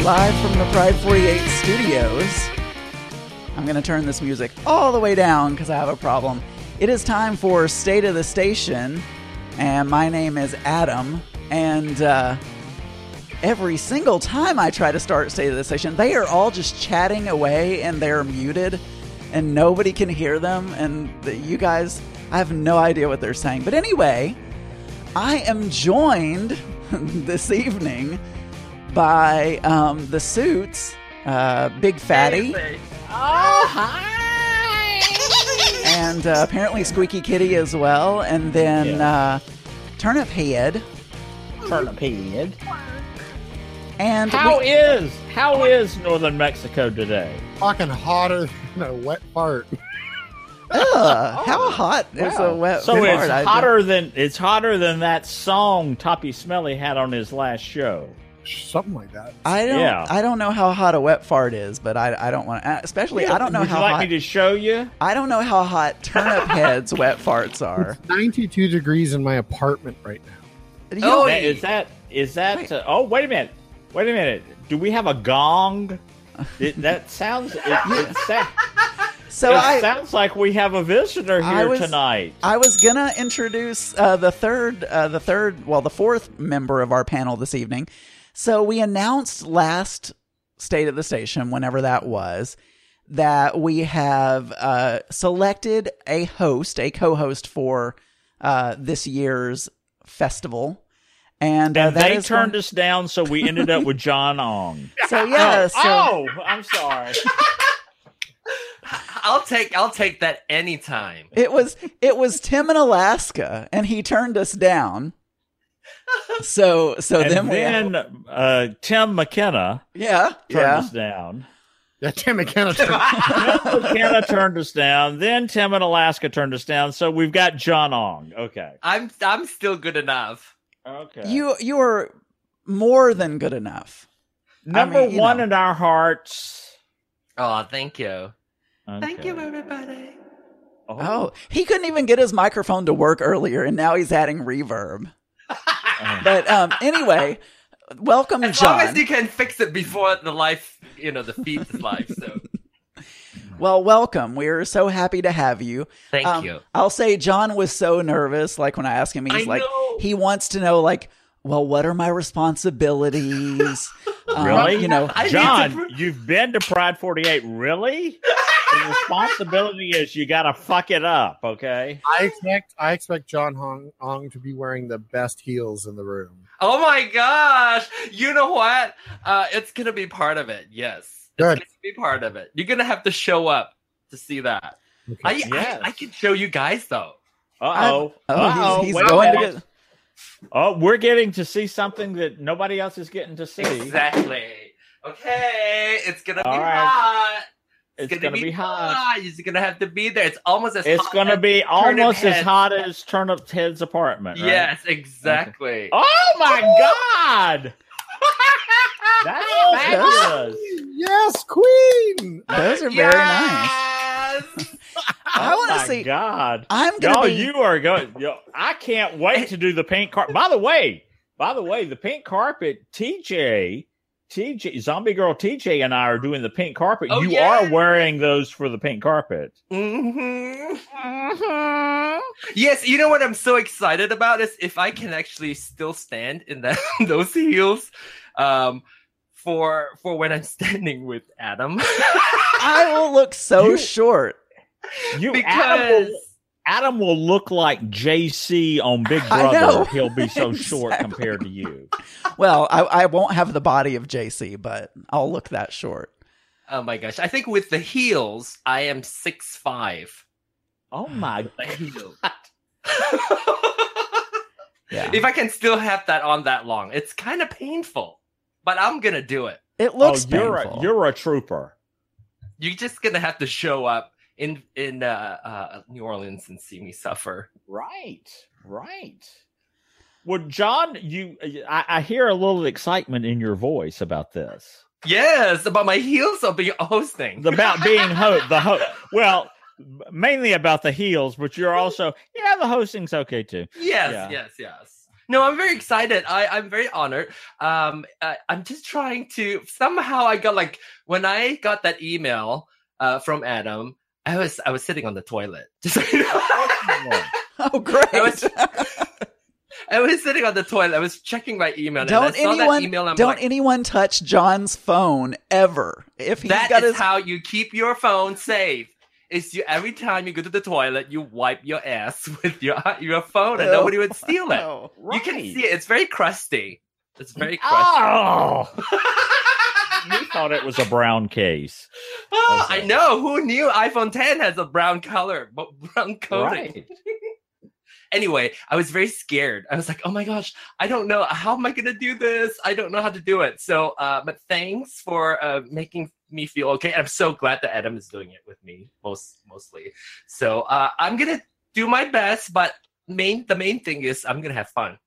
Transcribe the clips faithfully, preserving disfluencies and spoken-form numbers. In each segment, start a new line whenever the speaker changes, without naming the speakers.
live from the Pride forty-eight studios. I'm going to turn this music all the way down because I have a problem. It is time for State of the Station, and my name is Adam, and uh, every single time I try to start State of the Station, they are all just chatting away, and they're muted, and nobody can hear them, and the, you guys, I have no idea what they're saying. But anyway, I am joined this evening by um, the Suits, uh, Big Fatty.
Hey, oh, hi!
And uh, apparently Squeaky Kitty as well. And then
Yeah.
uh, Turnip Head.
Turnip head.
And
How
we-
is how is northern Mexico today?
Fucking hotter than a wet fart.
Ugh, how hot is
Wow.
a wet
So
fart?
it's
I-
hotter than it's hotter than that song Toppy Smelly had on his last show.
Something like that.
I don't.
Yeah.
I don't know how hot a wet fart is, but I. I don't want to. Especially, I don't know
Would
how
you like
hot.
me to show you?
I don't know how hot Turnip Head's wet farts are.
ninety-two degrees in my apartment right now.
You
Oh,
don't-
that, is that is that?
Wait.
Uh, oh, wait a minute. Wait a minute. Do we have a gong? It, that sounds. It, it, sa-
so
it
I.
sounds like we have a visitor
I
here
was-
tonight.
I was gonna introduce uh, the third, uh, the third, well, the fourth member of our panel this evening. So we announced last State of the Station, whenever that was, that we have uh, selected a host, a co-host for uh, this year's festival, and, uh,
And
that
they
is
turned
going-
us down, so we ended up with John Ong.
So yeah,
oh,
so
oh, I'm sorry.
I'll take I'll take that anytime.
it was it was Tim in Alaska, and he turned us down. So so
And
then we
then uh, Tim McKenna
yeah
turned
yeah.
us down.
Yeah, Tim McKenna.
Tim McKenna turned us down. Then Tim in Alaska turned us down. So we've got John Ong. Okay.
I'm I'm still good enough.
Okay.
You you are more than good enough.
Number
I mean, you
one
know.
in our hearts.
Oh, thank you.
Okay.
Thank you, everybody.
Oh, he couldn't even get his microphone to work earlier, and now he's adding reverb. But um, anyway, welcome,
As
John.
long as you can fix it before the live, you know, the feed is live. So
Well, welcome. We're so happy to have you.
thank
Um,
you.
I'll say John was so nervous. Like when I asked him, he's
I
like,
know.
he wants to know, like, well, what are my responsibilities? Um,
Really?
you know,
I need
John,
to pr-
you've been to Pride forty-eight. Really? The responsibility is you got to fuck it up, okay?
I expect I expect John Hong Ong to be wearing the best heels in the room.
Oh my gosh! You know what? Uh, it's gonna be part of it. Yes, it's
Good.
gonna be part of it. You're gonna have to show up to see that.
Okay.
I,
Yes.
I I can show you guys though.
Uh-oh.
oh,
Uh-oh.
he's, he's
Wait a
going to
minute.
get.
Oh, we're getting to see something that nobody else is getting to see.
Exactly. Okay, it's gonna be
All right.
hot.
It's going to be hot.
You're gonna have to be there. It's almost as
It's
hot
going to
as
be
Turnip
almost as
Head.
hot as Turnip Head's apartment, right?
Yes, exactly.
Oh my God! That's fabulous.
Yes, Queen.
Those are very nice.
Yes!
I
Oh
want to
my
see.
God!
I'm gonna
Yo,
be.
you are going. Yo, I can't wait to do the pink carpet. By the way, by the way, the pink carpet. T J, T J, Zombie Girl, T J, and I are doing the pink carpet.
Oh,
you
yeah.
are wearing those for the pink carpet.
Mm-hmm. Mm-hmm. Yes, you know what I'm so excited about is if I can actually still stand in that those heels, um, for for when I'm standing with Adam.
I will look so
You-
short.
You
because
Adam will, Adam will look like J C on Big
I know.
Brother. He'll be so short
Exactly.
compared to you.
Well, I, I won't have the body of J C, but I'll look that short.
oh my gosh, I think with the heels, I am six five.
Oh my
The heels.
Yeah,
If I can still have that on that long, it's kind of painful, but I'm gonna do it.
it looks
oh, you're
painful.
a, you're a trooper.
You're just gonna have to show up in in uh, uh, New Orleans and see me suffer.
Right, right. Well, John, you, I, I hear a little excitement in your voice about this.
Yes, about my heels of being hosting.
About being ho- the ho- well, mainly about the heels, but you're also, yeah, the hosting's okay too.
Yes,
Yeah.
yes, yes. No, I'm very excited. I, I'm very honored. Um, I, I'm just trying to somehow I got like when I got that email uh, from Adam, I was I was sitting on the toilet. Just so you know.
Oh, great!
I was, I was sitting on the toilet. I was checking my email.
Don't
and I saw
anyone
that email, and
don't
like,
anyone touch John's phone ever. If he's
that
got
is
his
how you keep your phone safe. Is you every time you go to the toilet, you wipe your ass with your your phone, and
Oh.
nobody would steal it.
Oh,
You can
right.
see it. It's very crusty. It's very crusty.
Oh, you thought it was a brown case.
Oh,
Okay.
I know. Who knew iPhone ten has a brown color, but brown coating?
Right.
Anyway, I was very scared. I was like, oh my gosh, I don't know. How am I going to do this? I don't know how to do it. So, uh, but thanks for uh, making me feel okay. I'm so glad that Adam is doing it with me, most mostly. So uh, I'm going to do my best, but main the main thing is I'm going to have fun.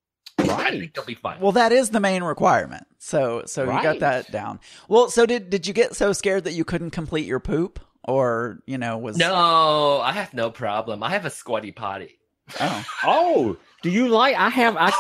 I
Right.
think it'll be fun.
Well, that is the main requirement. So, so you got
Right.
that down. Well, so did did you get so scared that you couldn't complete your poop, or you know was
No, I have no problem. I have a squatty potty.
Oh,
Oh, do you like? I have. I,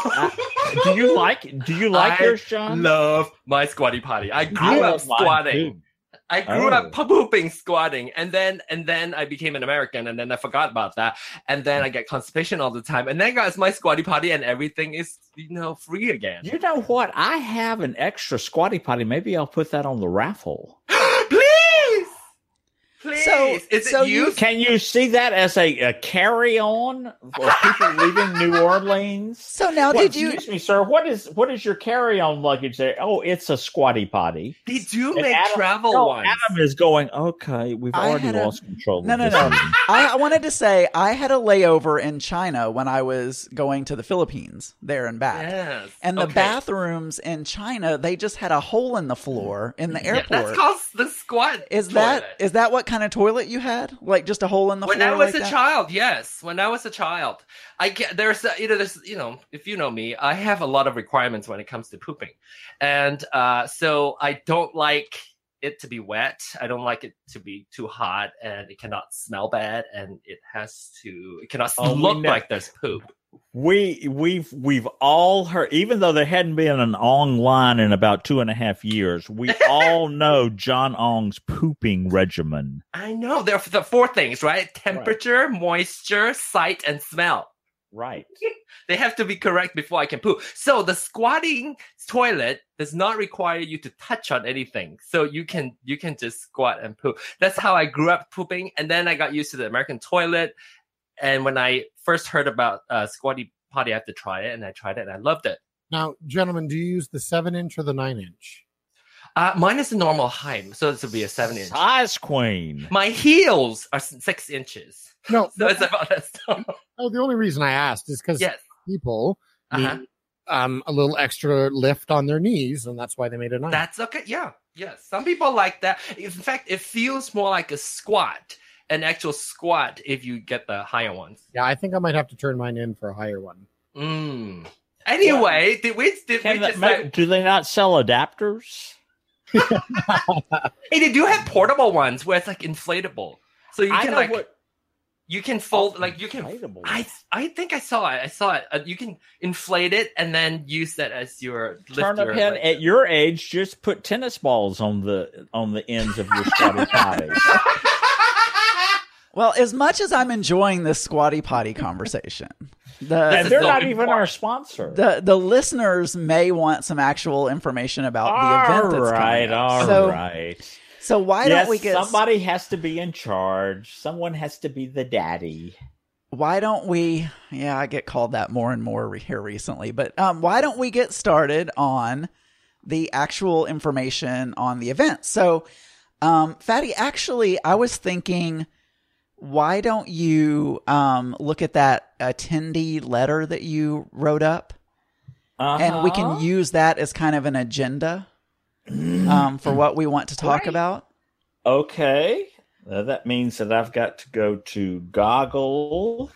I do you like? Do you like
I
yours, John?
Love my squatty potty. I grew
I
up
love mine,
squatting.
too.
I grew
Oh.
up pooping, squatting, and then and then I became an American, and then I forgot about that, and then I get constipation all the time, and then got my squatty potty, and everything is you know free again.
You know what? I have an extra squatty potty. Maybe I'll put that on the raffle.
Please, please.
So-
is it
so
you?
you-
Can you see that as a, a carry-on for people leaving New Orleans?
so now
Well,
did you?
Excuse me, sir. What is what is your carry-on luggage there? Oh, it's a squatty potty.
They do
And
make
Adam-
travel
no,
ones.
Adam is going. Okay, we've
I
already
had a-
lost control.
No,
of
no,
this
no.
meeting.
I, I wanted to say I had a layover in China when I was going to the Philippines, there and back.
Yes.
And the
Okay.
bathrooms in China, they just had a hole in the floor in the
Yeah,
airport.
that's called the squat.
Is that
toilet.
is that what kind of toilet you had? Like just a hole in the
When
floor?
I was
like
a
that?
child, yes. When I was a child, I get there's a, you know there's you know if you know me, I have a lot of requirements when it comes to pooping, and uh, so I don't like it to be wet. I don't like it to be too hot, and it cannot smell bad, and it has to it cannot
Oh, we
look
know-
like there's poop.
We we've we've all heard, even though there hadn't been an Ong line in about two and a half years, we all know John Ong's pooping regimen.
I know there are the four things, right? Temperature, moisture, sight, and smell.
Right.
They have to be correct before I can poop. So the squatting toilet does not require you to touch on anything. So you can you can just squat and poop. That's how I grew up pooping. And then I got used to the American toilet. And when I first heard about uh, squatty potty, I had to try it. And I tried it and I loved it.
Now, gentlemen, do you use the seven inch or the nine inch?
Uh, mine is the normal height. So this would be a seven inch.
Size queen.
My heels are s- six inches.
No.
So it's about that.
Oh, the only reason I asked is because
Yes.
people
Uh-huh.
need um, a little extra lift on their knees, and that's why they made a nine.
That's okay. Yeah. Yes. Some people like that. In fact, it feels more like a squat, an actual squat if you get the higher ones.
Yeah, I think I might have to turn mine in for a higher one.
Mm. Anyway, did we, did we
Can
just
that make-
like,
do they not sell adapters?
hey, they do have portable ones where it's like inflatable. So you
I
can
know
like,
what-
you can fold,
Oh,
like you can,
inflatable.
I I think I saw it. I saw it. Uh, you can inflate it and then use that as your
Turn
lift
up
your,
head
like-
at your age. Just put tennis balls on the on the ends of your squatty potty.
Well, as much as I'm enjoying this squatty potty conversation, the
And
is
they're
so
not even
important.
our sponsor.
the the listeners may want some actual information about the event that's
all right,
coming up.
all
so,
right.
so why
yes,
don't we get
somebody has to be in charge. Someone has to be the daddy.
why don't we? Yeah, I get called that more and more re- here recently. But um, why don't we get started on the actual information on the event? So, um, Fatty, actually, I was thinking, why don't you um, look at that attendee letter that you wrote up, and we can
Uh-huh.
use that as kind of an agenda um, for what we want to talk
Right.
about.
Okay. Uh, that means that I've got to go to Goggle.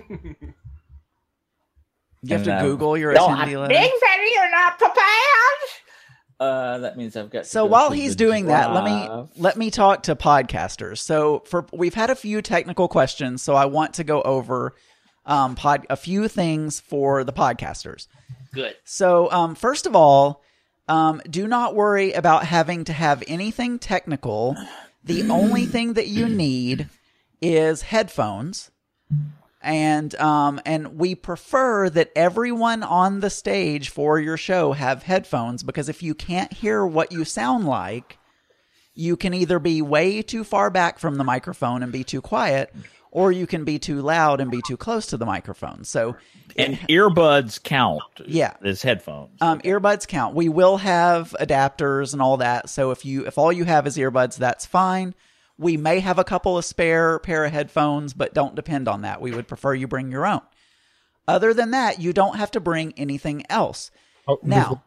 You have
And,
to
uh,
Google your
no,
attendee
I-
letter.
Fatty, you're not prepared. Uh, that means I've got. To
So
go
while
to
he's
the
doing that, let me
drive.
let me talk to podcasters. So for we've had a few technical questions, so I want to go over um, pod, a few things for the podcasters.
Good.
So, um, first of all, um, do not worry about having to have anything technical. The only thing that you need is headphones. And um, and we prefer that everyone on the stage for your show have headphones, because if you can't hear what you sound like, you can either be way too far back from the microphone and be too quiet, or you can be too loud and be too close to the microphone. So,
and earbuds count.
Yeah,
as headphones.
Um, earbuds count. We will have adapters and all that. So if you if all you have is earbuds, that's fine. We may have a couple of spare pair of headphones, but don't depend on that. We would prefer you bring your own. Other than that, you don't have to bring anything else. Oh, now,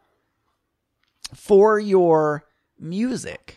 for your music,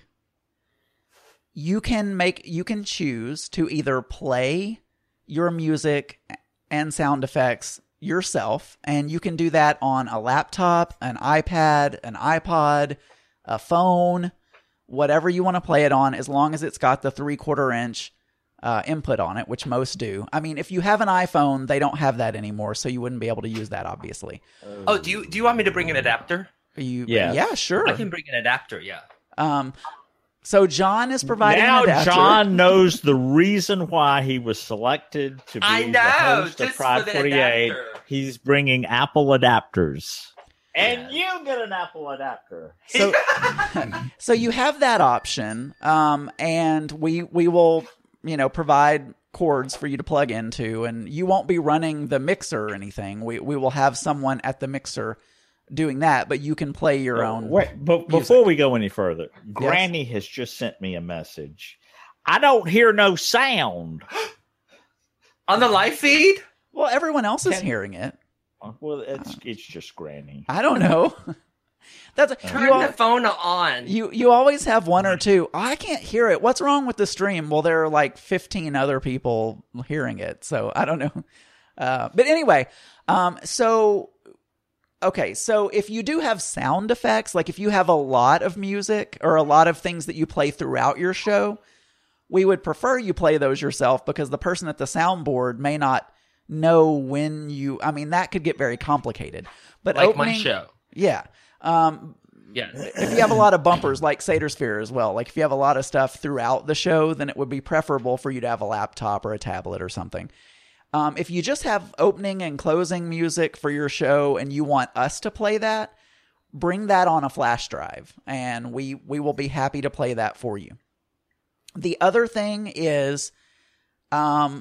you can make you can choose to either play your music and sound effects yourself, and you can do that on a laptop, an iPad, an iPod, a phone, whatever you want to play it on, as long as it's got the three-quarter inch uh, input on it, which most do. I mean, if you have an iPhone, they don't have that anymore, so you wouldn't be able to use that, obviously.
Oh, do you do you want me to bring an adapter?
You, yeah. yeah, sure.
I can bring an adapter, yeah.
Um, so John is providing
now
an adapter.
John knows the reason why he was selected to be
I know,
the host
just
of Pride
for the
forty-eight.
adapter.
He's bringing Apple adapters. And you get an Apple adapter.
So, so you have that option, um, and we we will, you know, provide cords for you to plug into, and you won't be running the mixer or anything. We we will have someone at the mixer doing that, but you can play your
oh,
own.
Wait, but before we go any further, Granny yes. has just sent me a message. I don't hear no sound
on the live feed.
Well, everyone else is can, hearing it.
Well, it's it's just Granny.
I don't know. That's
turn
you
the phone on.
You you always have one or two. Oh, I can't hear it. What's wrong with the stream? Well, there are like fifteen other people hearing it, so I don't know. Uh, but anyway, um, so okay, so if you do have sound effects, like if you have a lot of music or a lot of things that you play throughout your show, we would prefer you play those yourself, because the person at the soundboard may not know when you. I mean, that could get very complicated. But
like
opening,
my show,
yeah. Um,
yeah.
If you have a lot of bumpers like Sedersphere as well, like if you have a lot of stuff throughout the show, then it would be preferable for you to have a laptop or a tablet or something. Um, if you just have opening and closing music for your show and you want us to play that, bring that on a flash drive, and we, we will be happy to play that for you. The other thing is, um,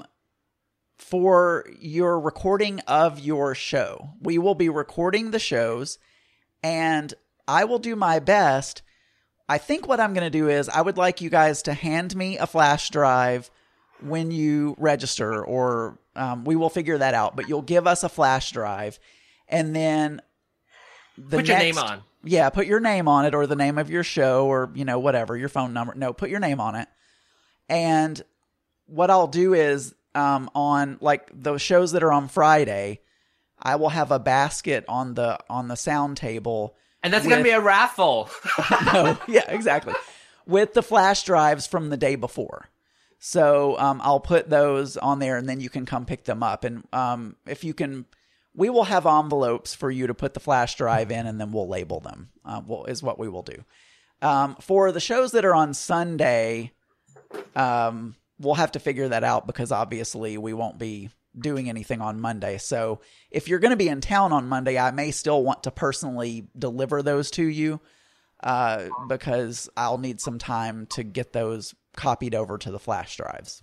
for your recording of your show, we will be recording the shows, and I will do my best. I think what I'm going to do is I would like you guys to hand me a flash drive when you register, or um, we will figure that out. But you'll give us a flash drive, and then the
put
next,
your name on.
Yeah, put your name on it, or the name of your show, or you know whatever, your phone number. No, put your name on it. And what I'll do is um, on like those shows that are on Friday, I will have a basket on the on the sound table.
And that's going to be a raffle.
No, yeah, exactly. With the flash drives from the day before. So um, I'll put those on there, and then you can come pick them up. And um, if you can, we will have envelopes for you to put the flash drive in, and then we'll label them, uh, will, is what we will do. Um, for the shows that are on Sunday, um, we'll have to figure that out, because obviously we won't be doing anything on Monday. So if you're going to be in town on Monday, I may still want to personally deliver those to you, uh, because I'll need some time to get those copied over to the flash drives.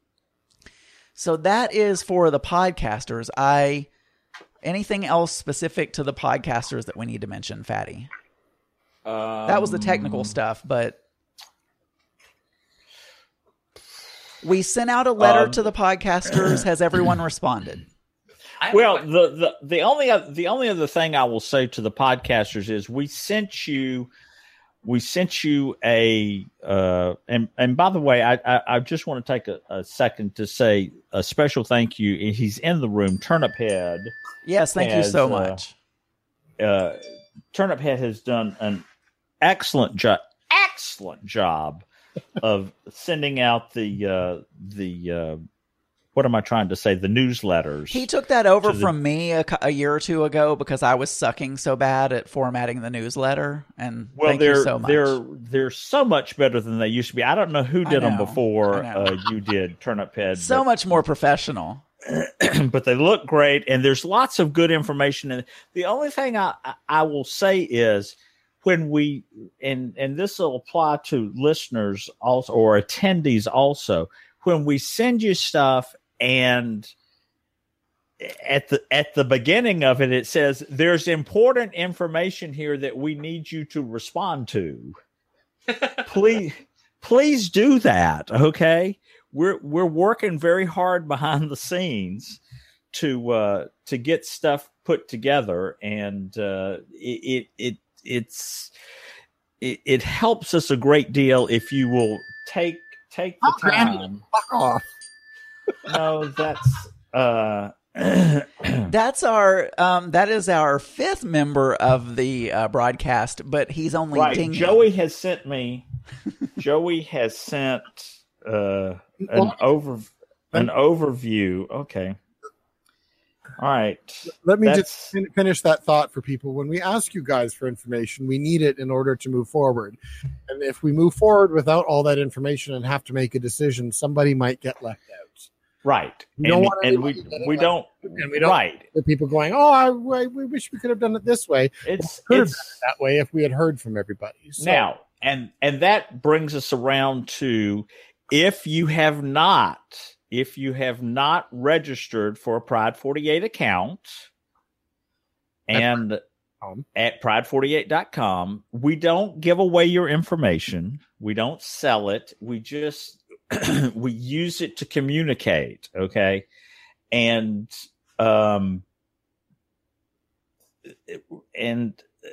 So that is for the podcasters. I anything else specific to the podcasters that we need to mention, Fatty? Um, that was the technical stuff, but we sent out a letter um, to the podcasters. Has everyone responded?
Well, the, the the only the only other thing I will say to the podcasters is we sent you we sent you a uh, and and by the way, I I, I just want to take a, a second to say a special thank you. He's in the room. Turnip Head.
Yes, thank has, you so much.
Uh, uh, Turnip Head has done an excellent job. Excellent job of sending out the uh, the uh, what am I trying to say? The newsletters.
He took that over
the,
from me a, a year or two ago because I was sucking so bad at formatting the newsletter. And
well,
thank
they're
you so much.
they're they're so much better than they used to be. I don't know who did
know,
them before uh, you did, Turnip Head.
So
but,
much more professional.
But they look great, and there's lots of good information. And the only thing I I will say is when we and and this will apply to listeners also or attendees also. When we send you stuff and at the at the beginning of it, it says there's important information here that we need you to respond to. please, please do that. Okay, we're we're working very hard behind the scenes to uh, to get stuff put together, and uh, it, it it it's it, it helps us a great deal if you will take take the
oh,
time.
Granny, fuck off.
No, that's uh
That's our um that is our fifth member of the uh, broadcast, but he's only
right.
dinging.
Joey has sent me Joey has sent uh an over an overview. Okay. All right.
Let me
That's...
just fin- finish that thought for people. When we ask you guys for information, we need it in order to move forward. And if we move forward without all that information and have to make a decision, somebody might get left out.
Right.
We don't
and,
want
and we we don't
and we don't
right.
The people going, oh, I, I we wish we could have done it this way.
It's,
we could
it's
have done it that way if we had heard from everybody. So,
now, and and that brings us around to if you have not if you have not registered for a Pride forty-eight account and
um,
at pride forty-eight dot com, we don't give away your information. We don't sell it. We just we use it to communicate, okay? And um and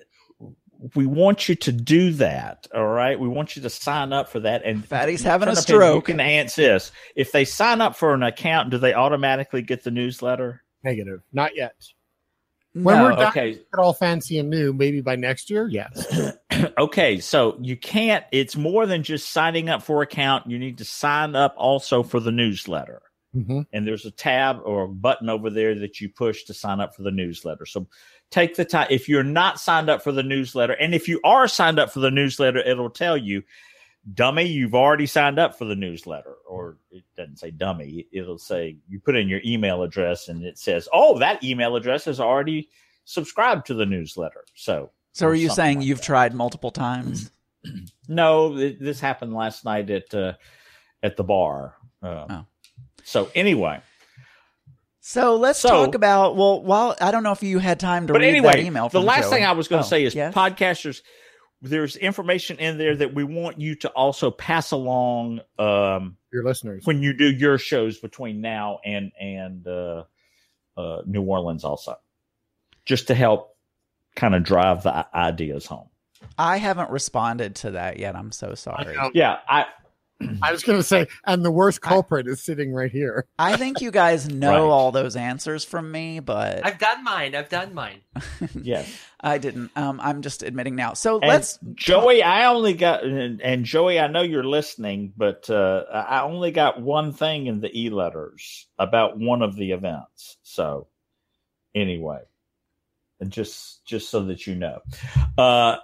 we want you to do that, all right? We want you to sign up for that. And
Fatty's having a
Turnip Head,
stroke.
you can answer this. If they sign up for an account, do they automatically get the newsletter?
negative. Not yet. When
No.
we're done,
Okay.
get all fancy and new, maybe by next year, yes.
Okay, so you can't, it's more than just signing up for an account. You need to sign up also for the newsletter.
Mm-hmm.
And there's a tab or a button over there that you push to sign up for the newsletter. So take the time. If you're not signed up for the newsletter, and if you are signed up for the newsletter, it'll tell you, dummy, you've already signed up for the newsletter. Or it doesn't say dummy. It'll say you put in your email address and it says, oh, that email address is already subscribed to the newsletter. So,
So are you
something
saying
like
you've
that.
tried multiple times?
No, th- this happened last night at uh, at the bar. Um,
Oh.
So anyway,
So let's
So-
talk about, well, while I don't know if you had time to
but
read
anyway,
that email
the
from
last
Joey.
thing I was going
Oh,
to say is
yes?
podcasters. There's information in there that we want you to also pass along um,
Your listeners.
when you do your shows between now and and uh, uh, New Orleans, also, just to help kind of drive the i- ideas home.
I haven't responded to that yet. I'm so sorry.
I know.
Yeah, I
I was going to say, and the worst culprit is sitting right here.
I think you guys know
Right.
all those answers from me, but
I've done mine. I've done mine.
yes.
I didn't. Um, I'm just admitting now. So
And
let's
Joey, I only got and, and Joey, I know you're listening, but uh, I only got one thing in the e-letters about one of the events. So anyway, and just just so that you know. Uh,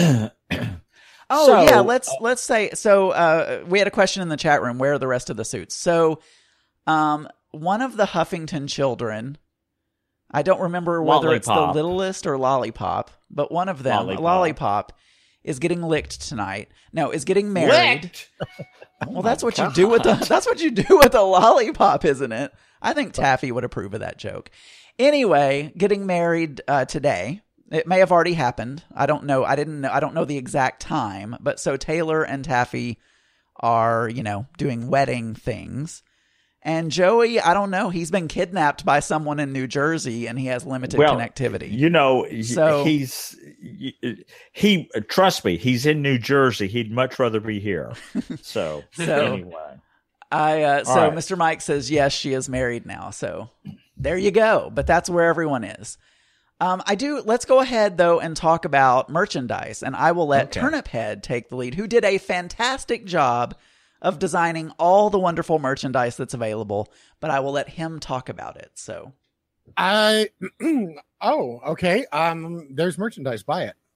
Oh
so,
yeah, let's let's say so. Uh, we had a question in the chat room. Where are the rest of the suits? So, um, one of the Huffington children, I don't remember whether it's the
Lollipop.
littlest or Lollipop, but one of them,
Lollipop.
Lollipop, is getting licked tonight. No, is getting married.
licked.
Well, that's what you do with the that's what you do with a lollipop, isn't it? I think Taffy would approve of that joke. Anyway, getting married uh, today. It may have already happened. I don't know. I didn't know. I don't know the exact time. But so Taylor and Taffy are, you know, doing wedding things. And Joey, I don't know. He's been kidnapped by someone in New Jersey, and he has limited
Well,
connectivity.
You know,
So-
he's he. Trust me, he's in New Jersey. He'd much rather be here. So,
So-
anyway,
I uh,
All
so
right.
Mister Mike says yes, she is married now. So there you go. But that's where everyone is. Um, I do. Let's go ahead though and talk about merchandise, and I will let
Okay.
Turnip Head take the lead, who did a fantastic job of designing all the wonderful merchandise that's available, but I will let him talk about it. So,
I oh okay. Um, there's merchandise. Buy it.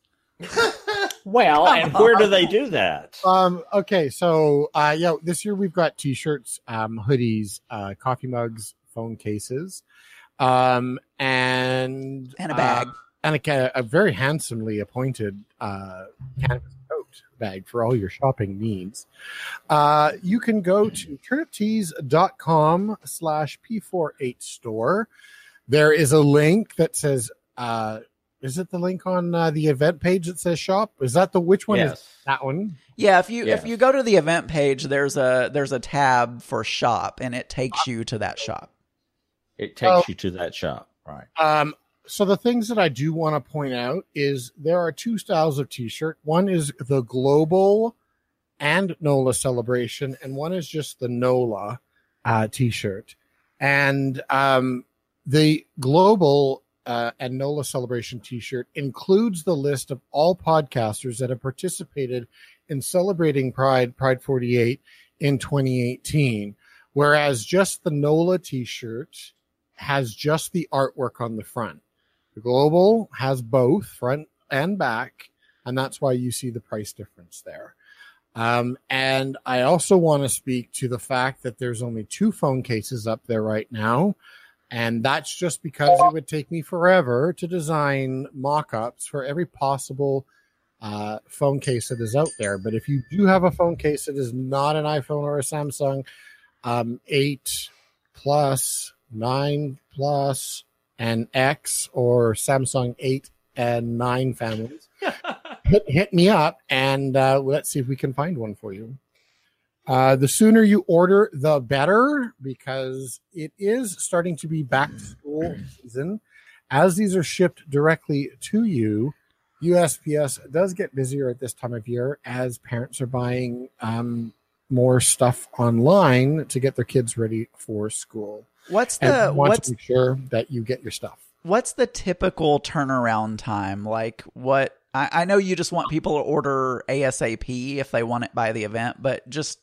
Well, and where do they do that?
Um, okay, so uh, yeah, this year we've got T-shirts, um, hoodies, uh, coffee mugs, phone cases, um, and
And a bag.
uh, and a, a very handsomely appointed uh, canvas coat bag for all your shopping needs. Uh, you can go to turniptees.com slash P48 store. There is a link that says, uh, is it the link on uh, the event page that says shop? Is that the, which one
Yes.
is that one?
Yeah, if you
Yes.
if you go to the event page, there's a there's a tab for shop, and it takes you to that shop.
It takes
Oh.
you to that shop, right?
Um, so the things that I do want to point out is there are two styles of T-shirt. One is the global and NOLA celebration, and one is just the NOLA uh, T-shirt. And um, the global uh, and NOLA celebration T-shirt includes the list of all podcasters that have participated in celebrating Pride, Pride forty-eight in twenty eighteen, whereas just the NOLA T-shirt has just the artwork on the front. The global has both front and back, and that's why you see the price difference there. Um, and I also want to speak to the fact that there's only two phone cases up there right now, and that's just because it would take me forever to design mock-ups for every possible uh, phone case that is out there. But if you do have a phone case that is not an iPhone or a Samsung, um, eight plus, nine plus, and X, or Samsung eight and nine families, hit, hit me up, and uh, let's see if we can find one for you. Uh, the sooner you order, the better, because it is starting to be back to school season. As these are shipped directly to you, U S P S does get busier at this time of year as parents are buying um, more stuff online to get their kids ready for school.
What's
And
the
want
what's
to make sure that you get your stuff.
what's the typical turnaround time? Like, what I, I know you just want people to order ASAP if they want it by the event, but just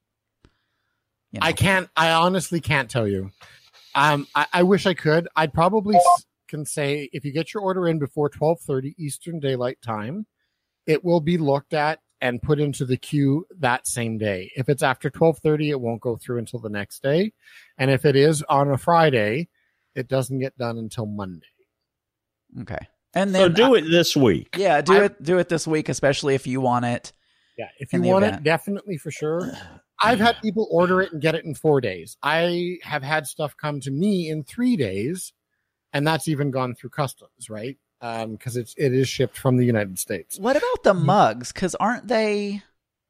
you know.
I can't. I honestly can't tell you. Um, I, I wish I could. I'd probably s- can say if you get your order in before twelve thirty Eastern Daylight Time, it will be looked at and put into the queue that same day. If it's after twelve thirty, it won't go through until the next day, and if it is on a Friday, it doesn't get done until Monday.
Okay, and
So
then
do
I-
it this week.
Yeah, do
I-
it do it this week, especially if you want it.
Yeah, if
In
you
the
want
event.
it, definitely for sure. I've had people order it and get it in four days. I have had stuff come to me in three days, and that's even gone through customs, right? Because it's it is shipped from the United States.
What about the mugs? Because aren't they?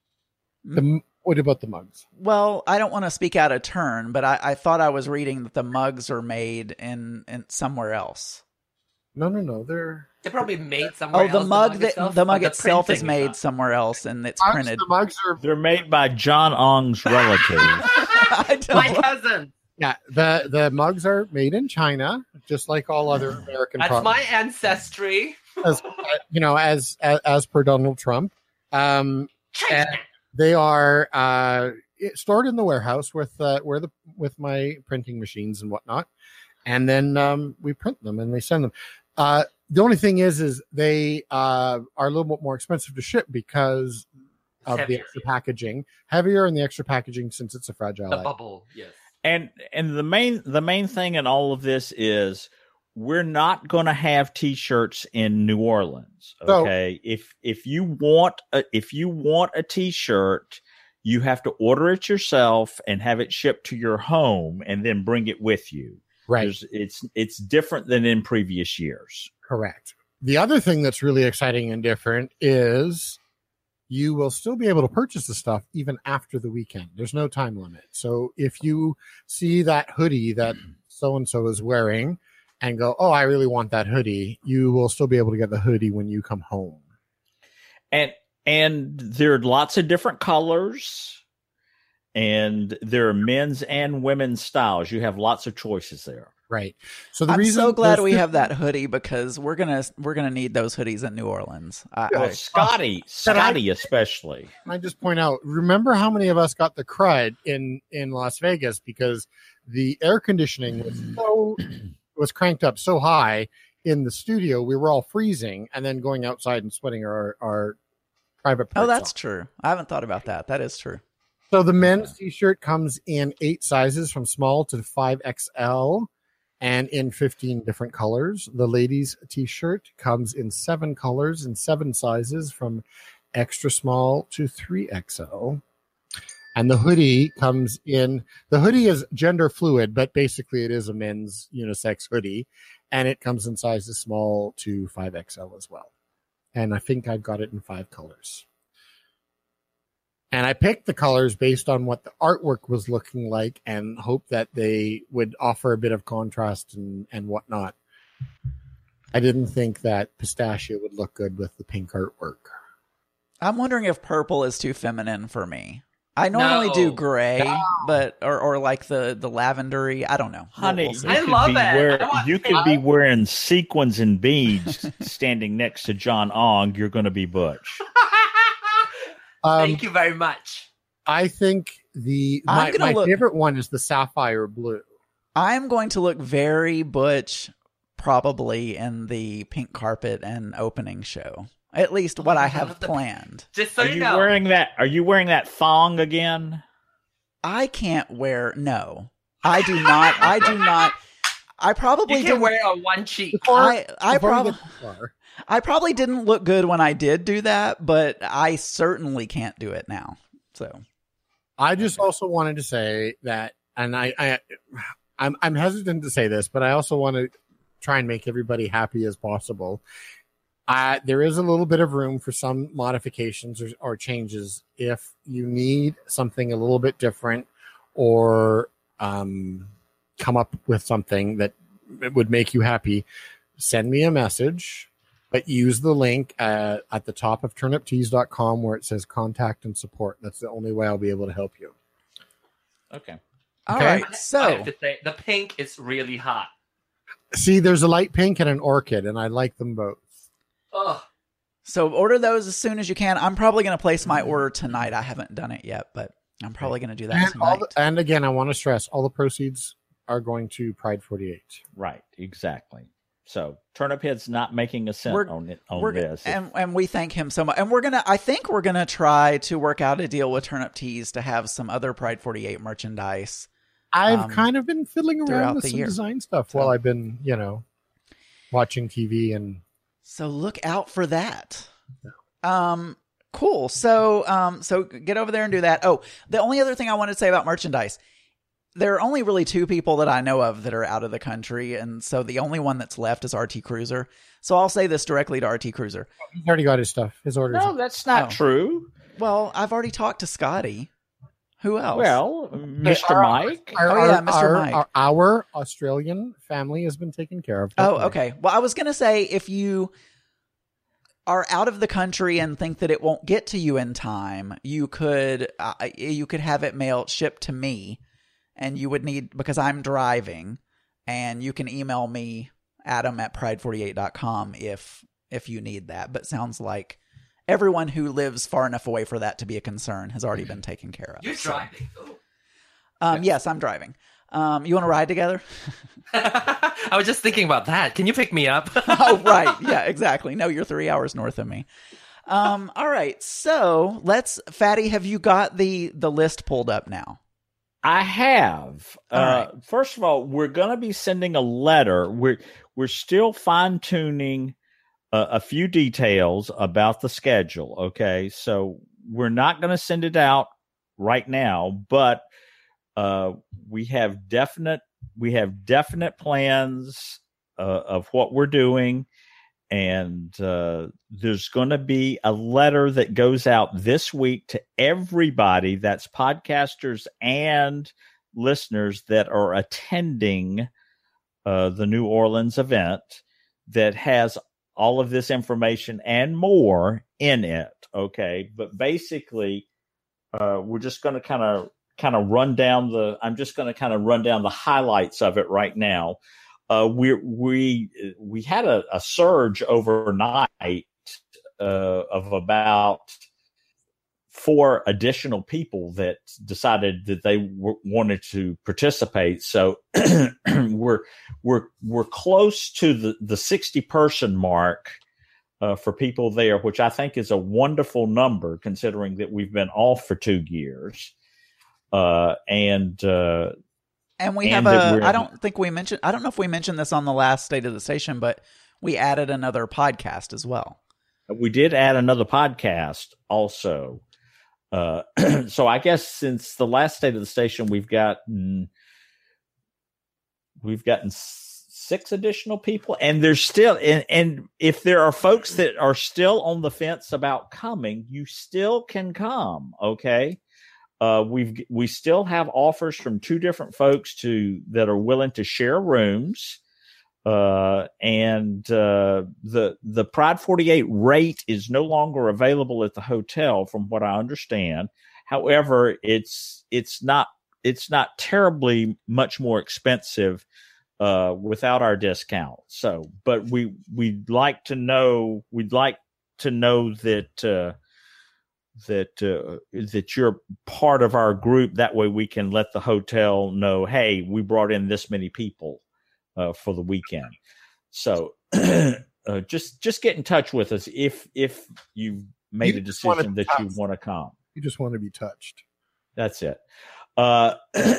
The, what about the mugs?
Well, I don't want to speak out of turn, but I, I thought I was reading that the mugs are made in, in somewhere else.
No, no, no. They're
They're probably made somewhere
Oh, the
else.
mug that
itself,
the mug
but
itself is
printing
made
not.
somewhere else, and it's
mugs,
printed.
the mugs are
They're made by John Ong's relative.
I don't-
My cousin.
yeah. The the mugs are made in China, just like all other American
That's
products.
my ancestry.
as, uh, you know, as, as as per Donald Trump. Um, and they are uh, it- stored in the warehouse with uh, where the with my printing machines and whatnot, and then um, we print them and they send them. Uh, the only thing is, is they uh, are a little bit more expensive to ship because of the
Heavier.
extra packaging, heavier, and the extra packaging since it's a fragile
The
item.
bubble, yes.
and and the main the main thing in all of this is we're not going to have T-shirts in New Orleans.
So-
Okay, if if you want a, if you want a T-shirt, you have to order it yourself and have it shipped to your home, and then bring it with you.
Right.
There's, it's it's different than in previous years.
Correct. The other thing that's really exciting and different is you will still be able to purchase the stuff even after the weekend. There's no time limit. So if you see that hoodie that so-and-so is wearing and go, oh, I really want that hoodie, you will still be able to get the hoodie when you come home.
And and there are lots of different colors, and there are men's and women's styles. You have lots of choices there.
Right. So the
I'm
reason
so glad
there's
we
fifty
have that hoodie because we're gonna we're gonna need those hoodies in New Orleans. I,
Well,
I,
Scotty, Scotty especially.
Can I just point out, remember how many of us got the crud in, in Las Vegas because the air conditioning was so was cranked up so high in the studio, we were all freezing and then going outside and sweating our, our private parts
oh, that's
off.
true. I haven't thought about that. That is true.
So the men's t-shirt comes in eight sizes from small to five X L and in fifteen different colors. The ladies t-shirt comes in seven colors and seven sizes from extra small to three X L. And the hoodie comes in, the hoodie is gender fluid, but basically it is a men's unisex hoodie. And it comes in sizes small to five X L as well. And I think I've got it in five colors. And I picked the colors based on what the artwork was looking like and hoped that they would offer a bit of contrast and, and whatnot. I didn't think that pistachio would look good with the pink artwork.
I'm wondering if purple is too feminine for me. I normally
No.
do gray,
No.
but or, or like the the lavendery. I don't know, We'll-
Honey,
we'll see.
you
I
could
love
be
that.
wear-
I want
you could
pink.
be wearing sequins and beads standing next to John Ong. You're going to be Butch.
Um,
Thank you very much.
I think the
I'm
my,
gonna
my
look-
favorite one is the sapphire blue.
I'm going to look very butch, probably in the pink carpet and opening show. At least what
Oh,
I
I
have
love the-
planned.
Just so
Are
you
you
know,
wearing that? Are you wearing that thong again?
I can't wear. No, I do not. I do not. I probably
you can
didn't.
wear on one cheek.
Before-
I I
before we
probably
get too far,
I probably didn't look good when I did do that, but I certainly can't do it now. So
I just also wanted to say that, and I, I I'm I'm hesitant to say this, but I also want to try and make everybody happy as possible. Uh, there is a little bit of room for some modifications or, or changes if you need something a little bit different or um, come up with something that would make you happy. Send me a message, but use the link uh, at the top of turn up tees dot com where it says contact and support. That's the only way I'll be able to help you.
Okay.
all
Okay.
right.
I
So
have to say, the pink is really hot.
See, there's a light pink and an orchid, and I like them both.
Oh,
so order those as soon as you can. I'm probably going to place my order tonight. I haven't done it yet, but I'm probably going to do that
And, all
tonight.
the, and again, I want to stress all the proceeds are going to Pride forty-eight.
Right. Exactly. So Turnip Head's not making a cent
We're-
on it on
We're,
this.
and and we thank him so much. And we're gonna, I think we're gonna try to work out a deal with Turnip Tees to have some other Pride forty-eight merchandise.
I've
Um,
kind of been fiddling
throughout
around with
the
some
year.
design stuff
So-
while I've been, you know, watching T V and
So look out for that. Um, cool. So um, so get over there and do that. Oh, the only other thing I want to say about merchandise. There are only really two people that I know of that are out of the country, and so the only one that's left is R T Cruiser. So I'll say this directly to R T Cruiser.
he's already got his stuff. His orders.
no, that's not
Oh.
true.
Well, I've already talked to Scotty. Who else?
Well, Mister
our-
Mike.
Our,
Oh, yeah,
our-
Mister
our-
Mike.
Our, our Australian family has been taken care of.
Oh,
Don't worry.
okay. Well, I was going to say if you are out of the country and think that it won't get to you in time, you could uh, you could have it mailed shipped to me, and you would need, because I'm driving, and you can email me Adam at pride forty-eight dot com if if you need that. But sounds like everyone who lives far enough away for that to be a concern has already been taken care of.
you're
So,
driving. Ooh.
um, yes, I'm driving. Um, you want to ride together?
I was just thinking about that. Can you pick me up?
Oh, right. Yeah, exactly. No, you're three hours north of me. Um, all right. So let's, Fatty, have you got the, the list pulled up now?
I have.
All
Uh,
right.
First of all, we're going to be sending a letter. We're we're still fine tuning uh, a few details about the schedule. Okay, so we're not going to send it out right now, but uh, we have definite we have definite plans uh, of what we're doing. And uh, there's going to be a letter that goes out this week to everybody, that's podcasters and listeners that are attending uh, the New Orleans event, that has all of this information and more in it. Okay. But basically, uh, we're just going to kind of kind of run down the. I'm just going to kind of run down the highlights of it right now. Uh, we we we had a, a surge overnight uh, of about four additional people that decided that they w- wanted to participate. So we're we're we're close to the the sixty person mark uh, for people there, which I think is a wonderful number considering that we've been off for two years. Uh, and uh,
and we
and
have a. I don't think we mentioned. I don't know if we mentioned this on the last State of the Station, but we added another podcast as well.
We did add another podcast also. Uh, so I guess since the last State of the Station, we've gotten we've gotten six additional people, and there's still and, and if there are folks that are still on the fence about coming, you still can come. Okay, uh, we've we still have offers from two different folks to that are willing to share rooms. Uh, and, uh, the, the Pride forty-eight rate is no longer available at the hotel from what I understand. However, it's, it's not, it's not terribly much more expensive, uh, without our discount. So, but we, we'd like to know, we'd like to know that, uh, that, uh, that you're part of our group. That way we can let the hotel know, hey, we brought in this many people. Uh, for the weekend. So uh, just just get in touch with us if if you've made
you
a decision that you want to come.
You just want to be touched.
That's it. Uh,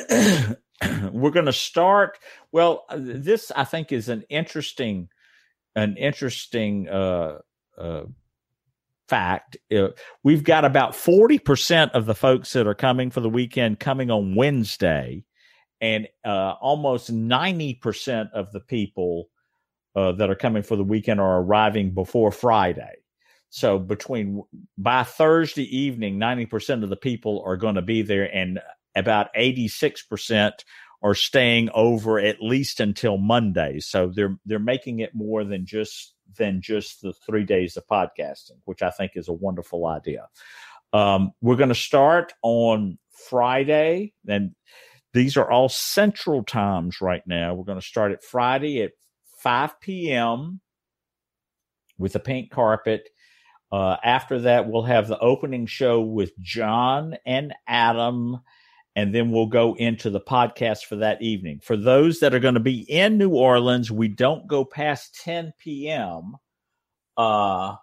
we're going to start. Well, this I think is an interesting an interesting uh, uh, fact. Uh, we've got about forty percent of the folks that are coming for the weekend coming on Wednesday. And uh, almost ninety percent of the people uh, that are coming for the weekend are arriving before Friday. So between by Thursday evening, ninety percent of the people are going to be there, and about eighty-six percent are staying over at least until Monday. So they're they're making it more than just than just the three days of podcasting, which I think is a wonderful idea. Um, we're going to start on Friday, and these are all central times right now. We're going to start at Friday at five p.m. with a pink carpet. Uh, after that, we'll have the opening show with John and Adam, and then we'll go into the podcast for that evening. For those that are going to be in New Orleans, we don't go past ten p.m. Uh,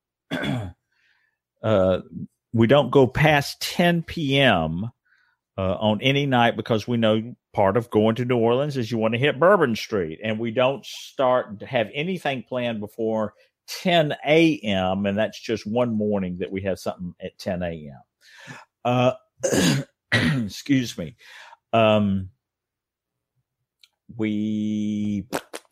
uh, we don't go past ten p.m., Uh, on any night, because we know part of going to New Orleans is you want to hit Bourbon Street, and we don't start to have anything planned before ten a.m. and that's just one morning that we have something at ten a.m. Uh, excuse me. Um, we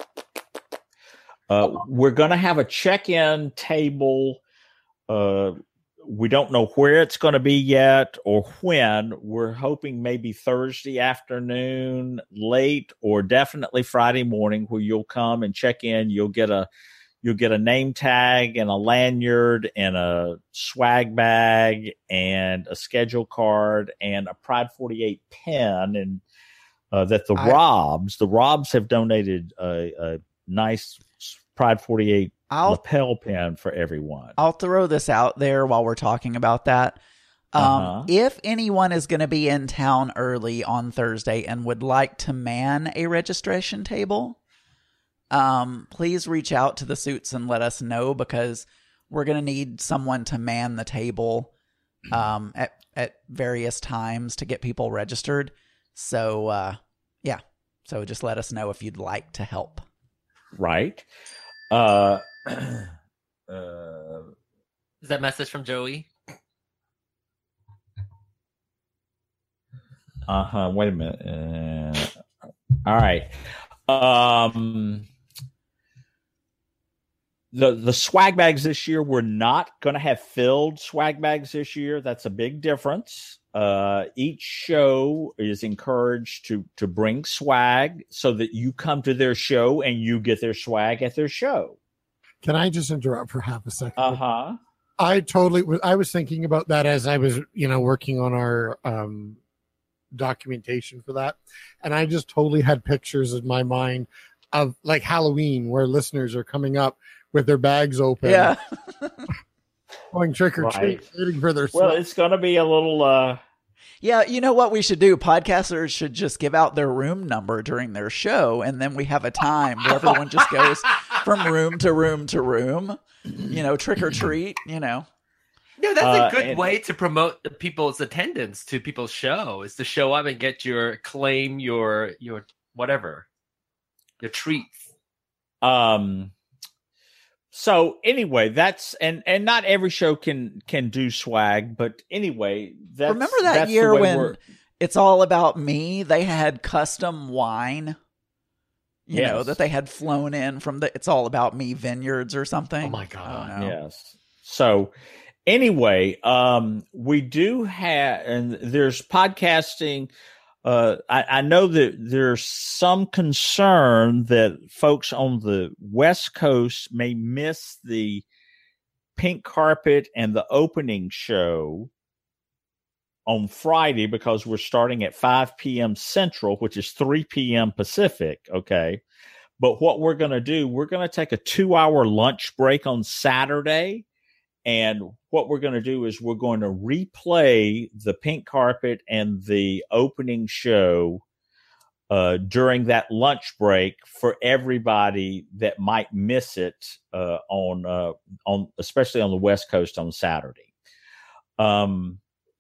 uh, we're going to have a check-in table. Uh, We don't know where it's going to be yet or when. We're hoping maybe Thursday afternoon, late, or definitely Friday morning, where you'll come and check in. You'll get a you'll get a name tag and a lanyard and a swag bag and a schedule card and a Pride forty-eight pen, and uh, that the I, Robs the Robs have donated a, a nice Pride forty-eight I'll, lapel pin for everyone.
I'll throw this out there while we're talking about that. Um, uh-huh. If anyone is going to be in town early on Thursday and would like to man a registration table, um, please reach out to the Suits and let us know, because we're going to need someone to man the table um, at, at various times to get people registered. So, uh, yeah. So just let us know if you'd like to help.
Right. Uh, uh,
Is that message from Joey?
Uh-huh. Wait a minute. Uh, all right. Um, the the swag bags this year, we're not going to have filled swag bags this year. That's a big difference. Uh, each show is encouraged to to bring swag so that you come to their show and you get their swag at their show.
Can I just interrupt for half a second?
Uh-huh.
I totally was. I was thinking about that as I was, you know, working on our um, documentation for that. And I just totally had pictures in my mind of like Halloween where listeners are coming up with their bags open.
Yeah.
Going trick or treat,
Right.
waiting for their
Well,
stuff.
it's going to be a little. Uh,
Yeah, you know what we should do? Podcasters should just give out their room number during their show, and then we have a time where everyone just goes from room to room to room, you know, trick or treat, you know.
No, that's
Uh,
a good
and-
way to promote the people's attendance to people's show is to show up and get your claim your your whatever your treats.
um. So anyway, that's and and not every show can can do swag, but anyway, that's
Remember that
that's the
year
way
when
we're-
It's All About Me? They had custom wine, you know,
Yes.
that they had flown in from the It's All About Me vineyards or something.
Oh my God.
I don't know.
Yes. So anyway, um, we do have, and there's podcasting. Uh, I, I know that there's some concern that folks on the West Coast may miss the pink carpet and the opening show on Friday because we're starting at five p.m. Central, which is three p.m. Pacific. Okay. But what we're going to do, we're going to take a two hour lunch break on Saturday. And what we're going to do is we're going to replay the pink carpet and the opening show uh, during that lunch break for everybody that might miss it uh, on uh, on especially on the West Coast on Saturday. Um,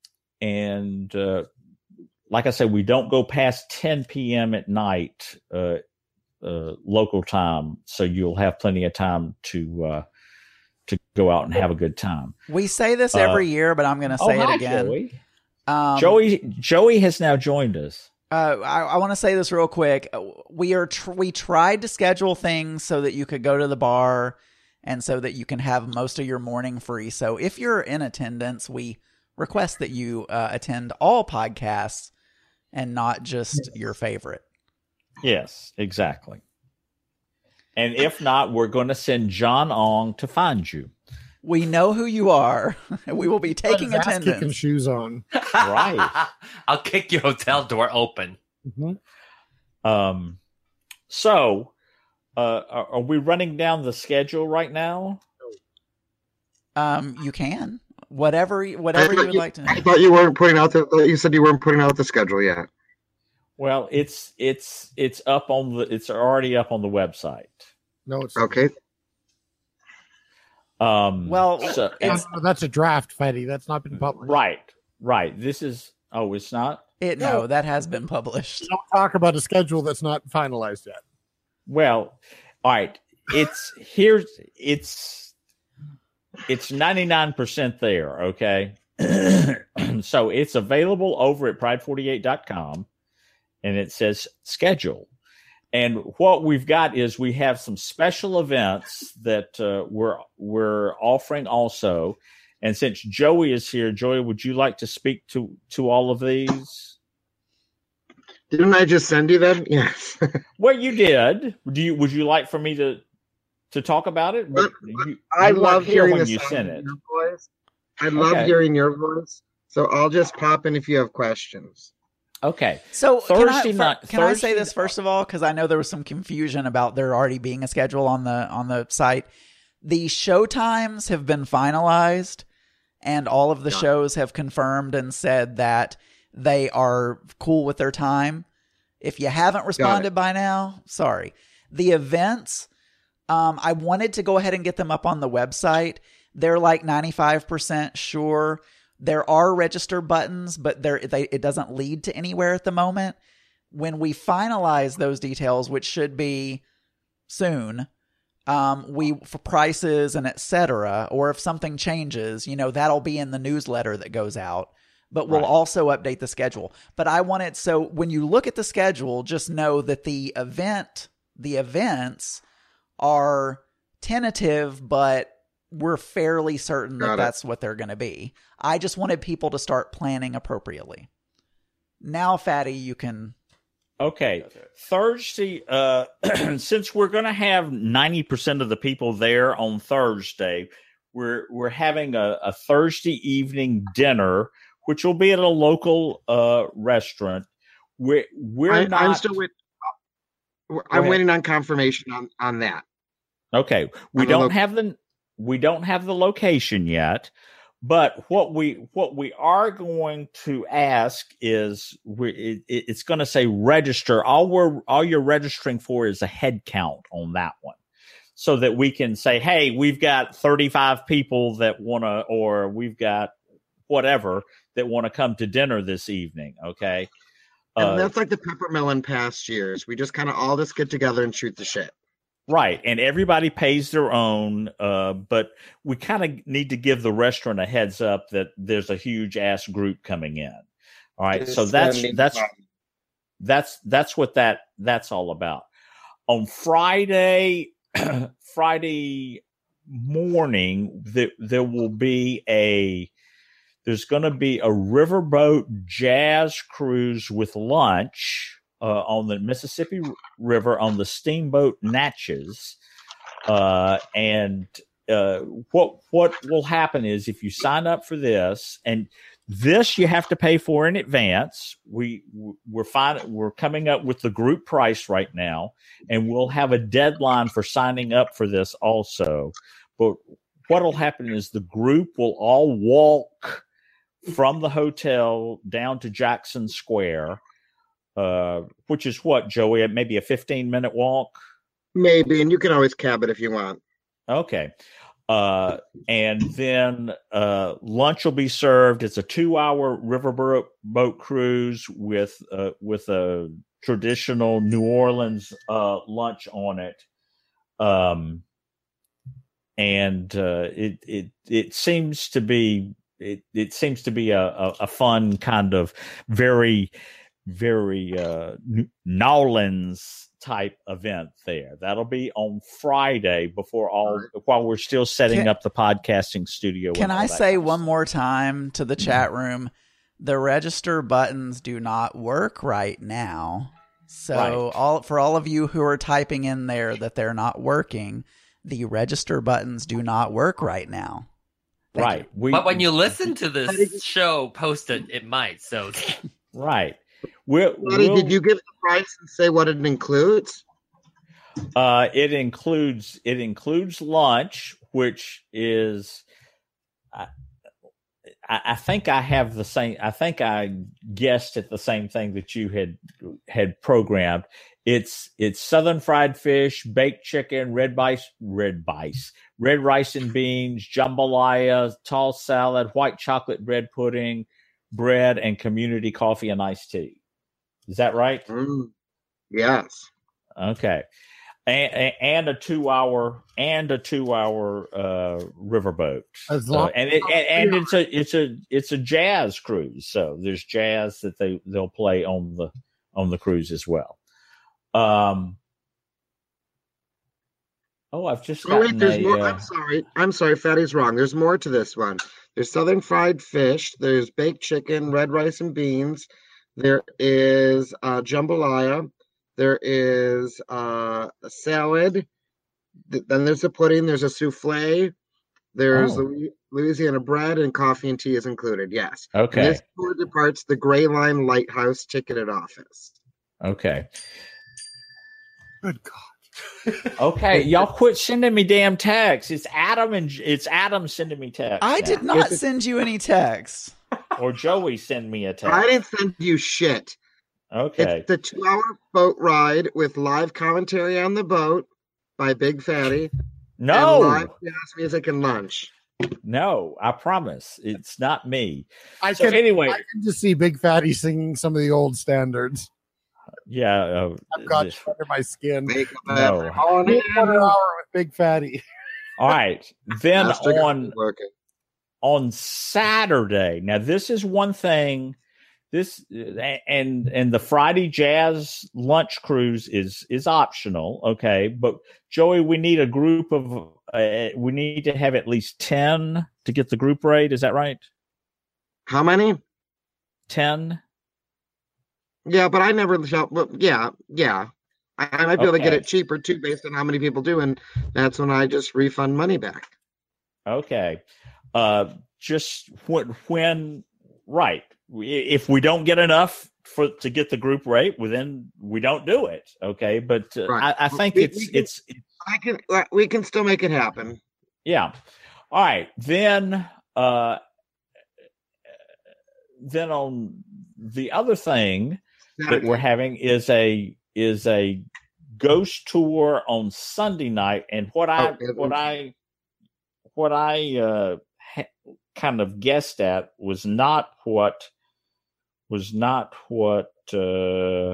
and uh, like I said, we don't go past ten p.m. at night uh, uh, local time, so you'll have plenty of time to. Uh, to go out and have a good time.
We say this every
Uh,
year, but I'm going to
Oh,
say
hi,
it again.
Joey.
Um,
Joey Joey has now joined us.
Uh, I, I want to say this real quick. We are tr- we tried to schedule things so that you could go to the bar and so that you can have most of your morning free. So if you're in attendance, we request that you uh, attend all podcasts and not just your favorite.
Yes, exactly. And if not, we're going to send John Ong to find you.
We know who you are. We will be taking
Ass kicking
attendance.
shoes on.
Right.
I'll kick your hotel door open.
Mm-hmm.
Um, so, uh, are, are we running down the schedule right now?
Um, you can whatever whatever you would like to.
I thought you weren't putting out the. You said you weren't putting out the schedule yet.
Well, it's it's it's up on the it's already up on the website.
No, it's
Okay.
Um,
Well,
so,
No,
it's-
no, that's a draft, Fetty. That's not been published.
right, right. This is oh, it's not.
It no, that has been published.
Don't talk about a schedule that's not finalized yet.
Well, all right. It's here's it's it's ninety-nine percent there, okay? So it's available over at pride forty-eight dot com and it says schedule. And what we've got is we have some special events that uh, we're we're offering also. And since Joey is here, Joey, would you like to speak to to all of these?
Didn't I just send you them? Yes.
Well, you did. Do you? Would you like for me to to talk about it? But you,
I
you weren't
love
here
hearing
when
the
you
sound
sent
of
it.
your voice. I love
Okay.
hearing your voice. So I'll just pop in if you have questions.
Okay.
So
Thursday
can, I,
night-
fir- can I
Thursday-
say this first of all? Because I know there was some confusion about there already being a schedule on the on the site. The show times have been finalized, and all of the
Got it.
shows have confirmed and said that they are cool with their time. If you haven't responded by now, sorry. The events, um, I wanted to go ahead and get them up on the website. They're like ninety-five percent sure. There are register buttons, but there they, it doesn't lead to anywhere at the moment. When we finalize those details, which should be soon, um, we for prices and et cetera, or if something changes, you know, that'll be in the newsletter that goes out. But we'll
Right.
also update the schedule. But I want it so when you look at the schedule, just know that the event, the events are tentative, but we're fairly certain that
Got it.
that's what they're going to be. I just wanted people to start planning appropriately. Now, Fatty, you can.
Okay. Thursday, uh, since we're going to have ninety percent of the people there on Thursday, we're we're having a, a Thursday evening dinner which will be at a local uh, restaurant. We're we're
I,
not.
I'm still wait, I'm waiting on confirmation on, on that.
Okay, we don't lo- have the we don't have the location yet, but what we what we are going to ask is we it, it's going to say register. All we're all you're registering for is a head count on that one, so that we can say, hey, we've got thirty-five people that want to, or we've got whatever that want to come to dinner this evening. Okay.
And
uh,
that's like the Peppermill past years. We just kind of all just get together and shoot the shit.
Right. And everybody pays their own. Uh, but we kind of need to give the restaurant a heads up that there's a huge ass group coming in. All right. It's so that's, that's, fun. that's, that's what that, that's all about. On Friday, Friday morning, there, there will be a, There's going to be a riverboat jazz cruise with lunch uh, on the Mississippi River on the steamboat Natchez. Uh, and uh, what what will happen is if you sign up for this, and this you have to pay for in advance. We we're fine. We're coming up with the group price right now, and we'll have a deadline for signing up for this also. But what will happen is the group will all walk from the hotel down to Jackson Square, uh, which is what, Joey, maybe a fifteen minute walk?
Maybe, and you can always cab it if you want.
Okay. Uh, and then uh, lunch will be served. It's a two hour riverboat boat cruise with, uh, with a traditional New Orleans uh, lunch on it. Um, and uh, it, it, it seems to be It it seems to be a, a, a fun kind of very, very uh, Nolans type event there. That'll be on Friday before all while we're still setting
can,
up the podcasting studio.
Can I say one more time to the chat room, the register buttons do not work right now. So right. all for all of you who are typing in there that they're not working, the register buttons do not work right now. Thank
right.
We, but when you listen to this show posted, it might. So,
right. We'll,
Buddy,
we'll,
did you give the price and say what it includes?
Uh, it includes it includes lunch, which is, I, I think I have the same. I think I guessed at the same thing that you had had programmed. It's it's southern fried fish, baked chicken, red rice, red rice, red rice and beans, jambalaya, tall salad, white chocolate bread pudding, bread, and community coffee and iced tea. Is that right?
Mm, yes.
Okay, and, and a two hour and a two hour uh, riverboat,
As long-
uh, and it and, and it's a it's a it's a jazz cruise. So there's jazz that they they'll play on the on the cruise as well. Um. Oh, I've just
Oh, wait,
gotten
there's
a,
more.
uh,
I'm sorry. I'm sorry. Fatty's wrong. There's more to this one. There's southern fried fish. There's baked chicken, red rice and beans. There is uh, jambalaya. There is uh, a salad. Th- then there's a pudding. There's a souffle. There's
Oh.
Louis- Louisiana bread, and coffee and tea is included. Yes. And
Okay.
this tour departs the Gray Line Lighthouse ticketed office.
Okay.
Good God.
Okay. Y'all quit sending me damn texts. It's Adam and it's Adam sending me texts.
I
now.
did not send you any texts.
Or Joey send me a text.
I didn't send you shit.
Okay.
It's the two-hour boat ride with live commentary on the boat by Big Fatty.
No.
And live jazz music and lunch.
No, I promise. It's not me.
I
So
can
anyway,
I can just see Big Fatty singing some of the old standards.
yeah. Uh,
I've got
this-
under my skin.
Make a
No.
bet on it.
One hour with Big Fatty.
all right. Then
Master got
on
it working.
on Saturday. Now, this is one thing. This and and the Friday Jazz lunch cruise is is optional, okay? But Joey, we need a group of uh, we need to have at least ten to get the group rate. Is that right?
How many?
Ten.
Yeah, but I never shall. Well, yeah, yeah. I, I might be able to get
Okay.
it cheaper too, based on how many people do, and that's when I just refund money back.
Okay. Uh, just when when right. If we don't get enough for to get the group rate, well, then we don't do it. Okay, but uh,
Right.
I, I think
We-
it's
we can-
it's
I can. uh, We can still make it happen.
yeah. All right, then uh, then on the other thing that we're having is a is a ghost tour on Sunday night, and what I
Oh, it
what
was-
I what I uh, ha- kind of guessed at was not what was not what. Uh,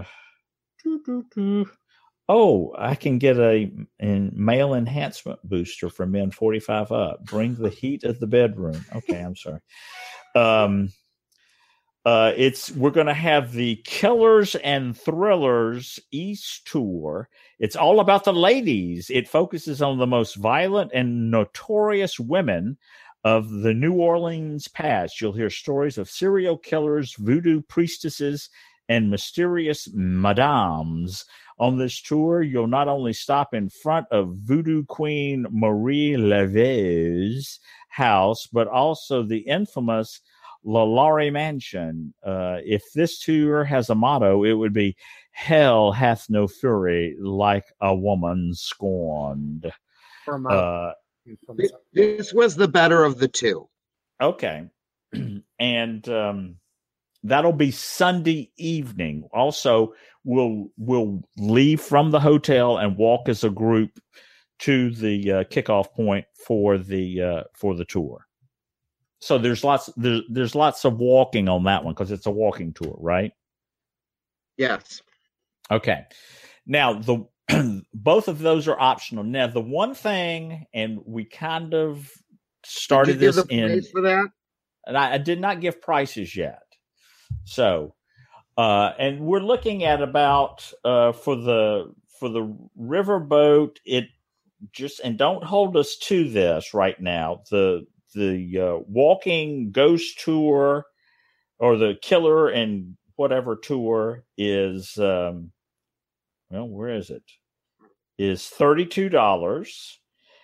oh, I can get a, a male enhancement booster for men forty-five up. Bring the heat of the bedroom. Okay, I'm sorry. Um, uh, it's we're going to have the Killers and Thrillers East Tour. It's all about the ladies. It focuses on the most violent and notorious women of the New Orleans past. You'll hear stories of serial killers, voodoo priestesses, and mysterious madames. On this tour, you'll not only stop in front of voodoo queen Marie Lave's house, but also the infamous Lalaurie Mansion. Uh, if this tour has a motto, it would be, "Hell hath no fury like a woman scorned."
From, uh,
Uh,
from
Th- This was the better of the two.
okay. And um, that'll be Sunday evening. Also, we'll we'll leave from the hotel and walk as a group to the uh, kickoff point for the uh, for the tour. So there's lots there's there's lots of walking on that one because it's a walking tour, right?
Yes.
Okay. Now the both of those are optional. Now the one thing, and we kind of started
Did you give
this
the
in,
price for that?
and I, I did not give prices yet. So, uh, and we're looking at about uh, for the for the riverboat. It just and don't hold us to this right now. The the uh, walking ghost tour or the killer and whatever tour is um, well, where is it? Is thirty-two dollars,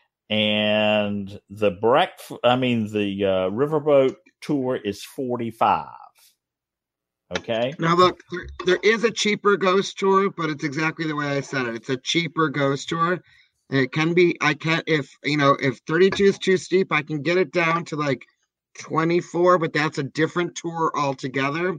and the breakfast. I mean, the uh, riverboat tour is forty-five. Okay.
Now look, there, there is a cheaper ghost tour, but it's exactly the way I said it. It's a cheaper ghost tour. And it can be, I can't, if, you know, if thirty-two is too steep, I can get it down to like twenty-four, but that's a different tour altogether.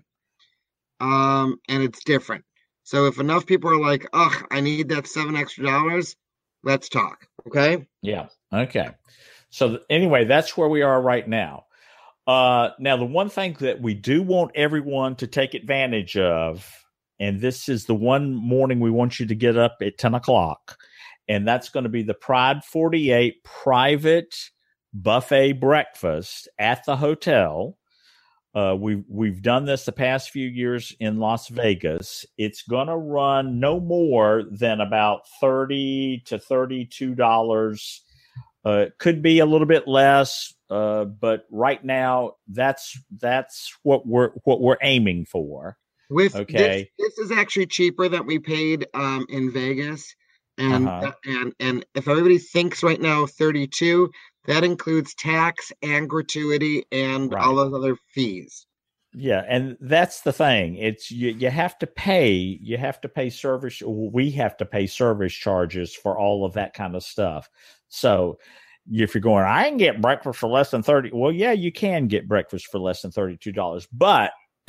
Um, and it's different. So if enough people are like, ugh, I need that seven extra dollars, let's talk. Okay.
Yeah. Okay. So anyway, that's where we are right now. Uh, now, the one thing that we do want everyone to take advantage of, and this is the one morning we want you to get up at ten o'clock, and that's going to be the Pride forty-eight private buffet breakfast at the hotel. Uh, we've, we've done this the past few years in Las Vegas. It's going to run no more than about thirty to thirty-two dollars. Uh, it could be a little bit less, uh, but right now that's that's what we're what we're aiming for.
With
Okay.
this, this is actually cheaper than we paid um in Vegas. And
Uh-huh.
and and if everybody thinks right now thirty-two, that includes tax and gratuity and
Right.
all those other fees.
Yeah, and that's the thing. It's you, you have to pay. You have to pay service. We have to pay service charges for all of that kind of stuff. So if you're going, I can get breakfast for less than thirty. Well, yeah, you can get breakfast for less than thirty-two dollars. But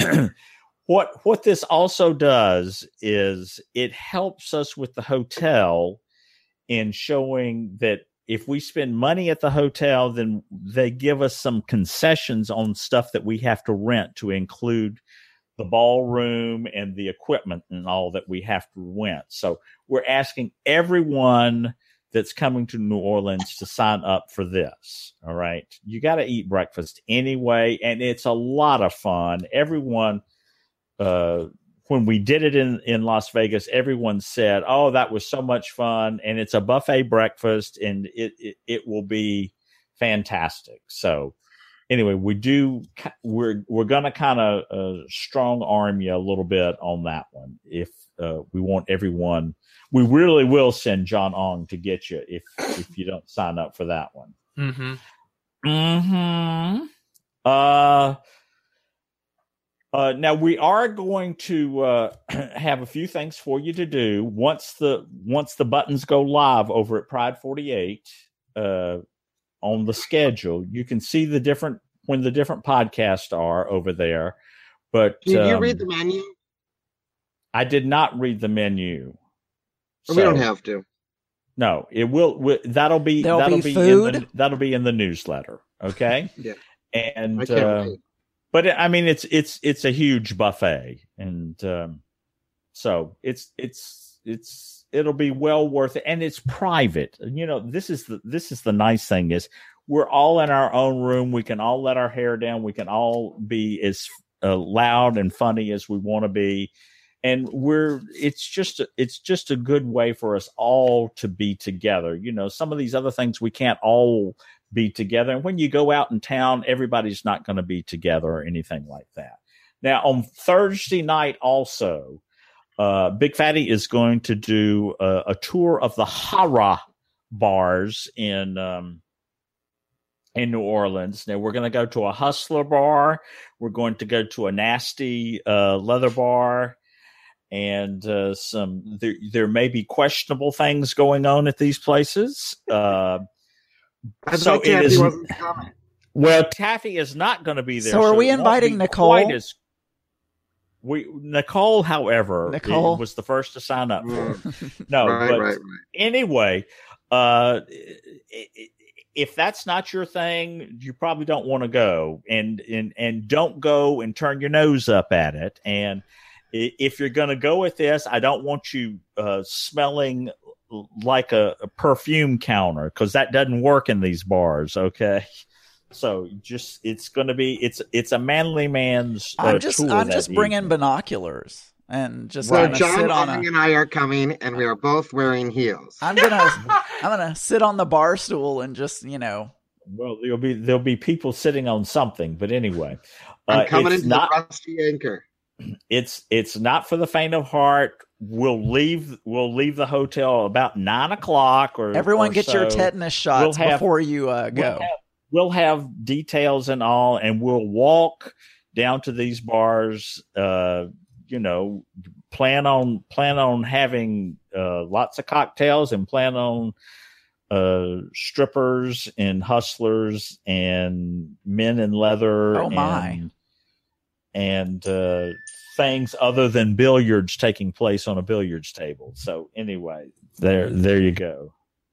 what what this also does is it helps us with the hotel in showing that if we spend money at the hotel, then they give us some concessions on stuff that we have to rent to include the ballroom and the equipment and all that we have to rent. So we're asking everyone that's coming to New Orleans to sign up for this. All right. You got to eat breakfast anyway. And it's a lot of fun. Everyone, uh, when we did it in, in Las Vegas, everyone said, oh, that was so much fun. And it's a buffet breakfast and it, it, it will be fantastic. So anyway, we do, we're, we're going to kind of uh, strong arm you a little bit on that one. If uh, we want everyone, we really will send John Ong to get you if, if you don't sign up for that one.
Mm-hmm.
Mm-hmm. Uh, Uh, now we are going to uh, have a few things for you to do once the once the buttons go live over at Pride forty-eight uh, on the schedule. You can see the different when the different podcasts are over there. But
did
um,
you read the menu?
I did not read the menu.
So, we don't have to.
No, it will. will that'll be
There'll
that'll
be
be
food?
in the, that'll be in the newsletter. Okay.
Yeah.
And
I can't
uh,
wait.
but I mean, it's it's it's a huge buffet, and um, so it's it's it's it'll be well worth it, and it's private. You know, this is the this is the nice thing is we're all in our own room. We can all let our hair down. We can all be as uh, loud and funny as we want to be. And we're it's just it's just a good way for us all to be together. You know, some of these other things we can't all be together. And when you go out in town, everybody's not going to be together or anything like that. Now, on Thursday night also, uh, Big Fatty is going to do a, a tour of the Hara bars in um, in New Orleans. Now, we're going to go to a Hustler bar. We're going to go to a nasty uh, leather bar. And uh, some there, there may be questionable things going on at these places. Uh,
I
so
thought
it
Taffy
is,
wasn't coming.
well, Taffy is not going to be there.
So are we
it won't
inviting
be
Nicole?
quite as- we Nicole, however,
Nicole?
it was the first to sign up for it. No,
Right,
but
right, right.
anyway, uh, if that's not your thing, you probably don't want to go, and and and don't go and turn your nose up at it. And if you're going to go with this, I don't want you uh, smelling like a, a perfume counter, because that doesn't work in these bars. Okay, so just it's going to be it's it's a manly man's. Uh,
I'm just
tour
I'm
that
just bringing
evening.
binoculars and just
So
gonna
John
sit on
Ong
a.
and I are coming, and we are both wearing heels.
I'm gonna I'm gonna sit on the bar stool and just you know.
Well, there'll be there'll be people sitting on something, but anyway,
I'm
uh,
coming
it's
into
not.
the rusty anchor.
It's it's not for the faint of heart. We'll leave we'll leave the hotel about nine o'clock or
Everyone
or
get your
so.
tetanus shots
We'll have-
before you uh, go.
We'll have, we'll have details and all, and we'll walk down to these bars. Uh, you know, plan on plan on having uh, lots of cocktails, and plan on uh, strippers and hustlers and men in leather.
Oh, my.
And, and uh, things other than billiards taking place on a billiards table. So anyway, there, there you go.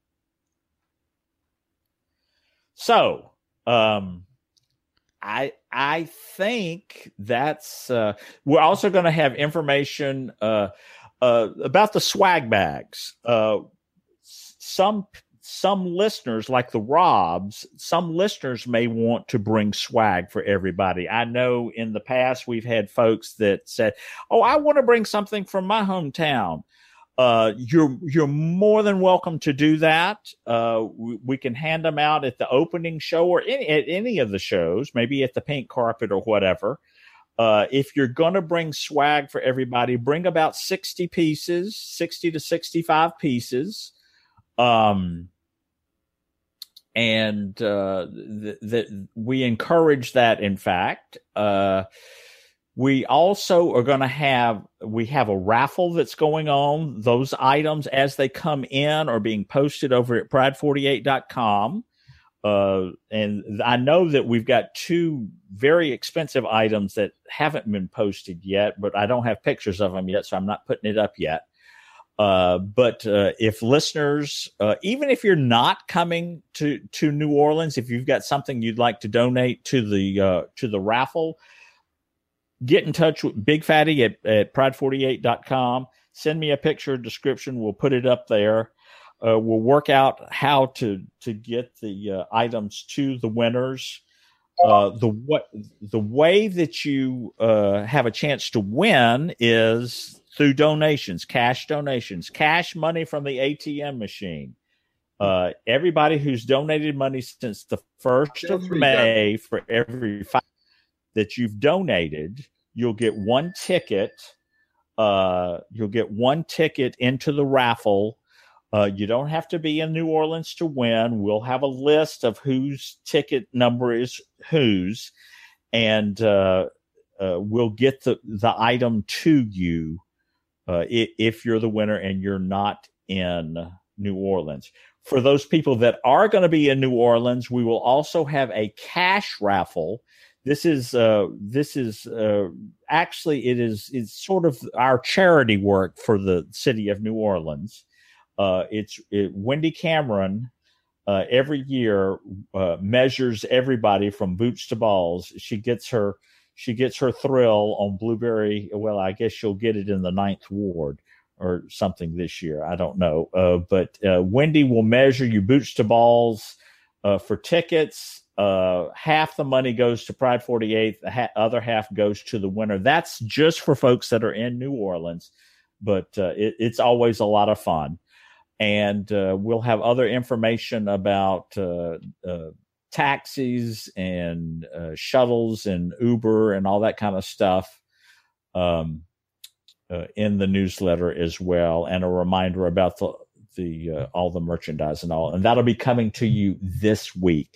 So, um, I, I think that's, uh, we're also going to have information, uh, uh, about the swag bags. Uh, some, some listeners, like the Robs, some listeners may want to bring swag for everybody. I know in the past we've had folks that said, "Oh, I want to bring something from my hometown." Uh, you're you're more than welcome to do that. Uh, we, we can hand them out at the opening show or any, at any of the shows, maybe at the pink carpet or whatever. Uh, if you're going to bring swag for everybody, bring about sixty pieces, sixty to sixty-five pieces. Um, and uh, that th- we encourage that. In fact, uh, we also are going to have we have a raffle that's going on. Those items as they come in are being posted over at pride forty-eight dot com. Uh, and I know that we've got two very expensive items that haven't been posted yet, but I don't have pictures of them yet, so I'm not putting it up yet. Uh, but uh, if listeners, uh, even if you're not coming to, to New Orleans, if you've got something you'd like to donate to the uh, to the raffle, get in touch with Big Fatty at, at pride forty-eight dot com. Send me a picture description. We'll put it up there. Uh, we'll work out how to to get the uh, items to the winners. Uh, the what the way that you uh, have a chance to win is through donations, cash donations, cash money from the A T M machine. Uh, everybody who's donated money since the first of May, for every five that you've donated, you'll get one ticket. Uh, you'll get one ticket into the raffle. Uh, you don't have to be in New Orleans to win. We'll have a list of whose ticket number is whose. And uh, uh, we'll get the, the item to you uh, if, if you're the winner and you're not in New Orleans. For those people that are going to be in New Orleans, we will also have a cash raffle. This is uh, this is uh, actually it is it's sort of our charity work for the city of New Orleans. Uh, it's it, Wendy Cameron uh, every year uh, measures everybody from boots to balls. She gets her she gets her thrill on Blueberry. Well, I guess she'll get it in the Ninth Ward or something this year. I don't know, uh, but uh, Wendy will measure you boots to balls uh, for tickets. Uh, half the money goes to Pride forty-eight. The ha- other half goes to the winner. That's just for folks that are in New Orleans, but uh, it, it's always a lot of fun. And uh, we'll have other information about uh, uh, taxis and uh, shuttles and Uber and all that kind of stuff um, uh, in the newsletter as well. And a reminder about the, the uh, all the merchandise and all. And that'll be coming to you this week.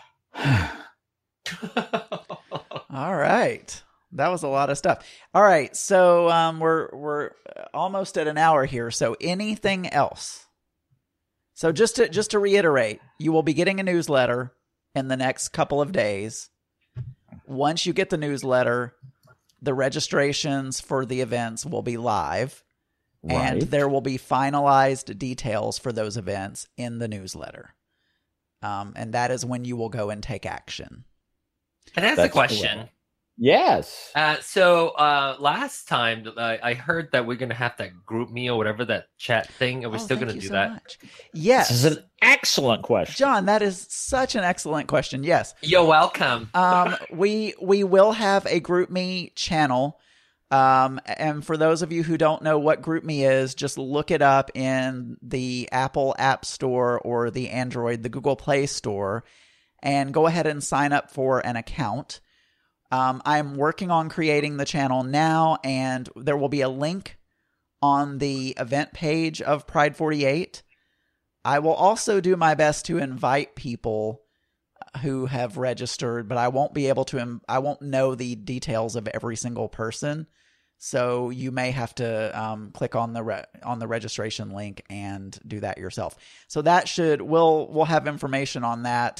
All right. That was a lot of stuff. All right. So um, we're we're almost at an hour here. So anything else? So just to just to reiterate, you will be getting a newsletter in the next couple of days. Once you get the newsletter, the registrations for the events will be live. Right. And there will be finalized details for those events in the newsletter. Um, and that is when you will go and take action.
Can I ask a question?
Cool. Yes.
Uh, so uh, last time uh, I heard that we're going to have that group me or whatever, that chat thing. Are we
oh,
still going to do
so
that?
Much. Yes.
This is an excellent question.
John, that is such an excellent question. Yes.
You're welcome.
um, we we will have a group me channel. Um, and for those of you who don't know what GroupMe is, just look it up in the Apple App Store or the Android, the Google Play Store, and go ahead and sign up for an account. Um, I'm working on creating the channel now, and there will be a link on the event page of Pride forty-eight. I will also do my best to invite people who have registered, but I won't be able to, I won't know the details of every single person. So you may have to um, click on the re- on the registration link and do that yourself. So that should, we'll, we'll have information on that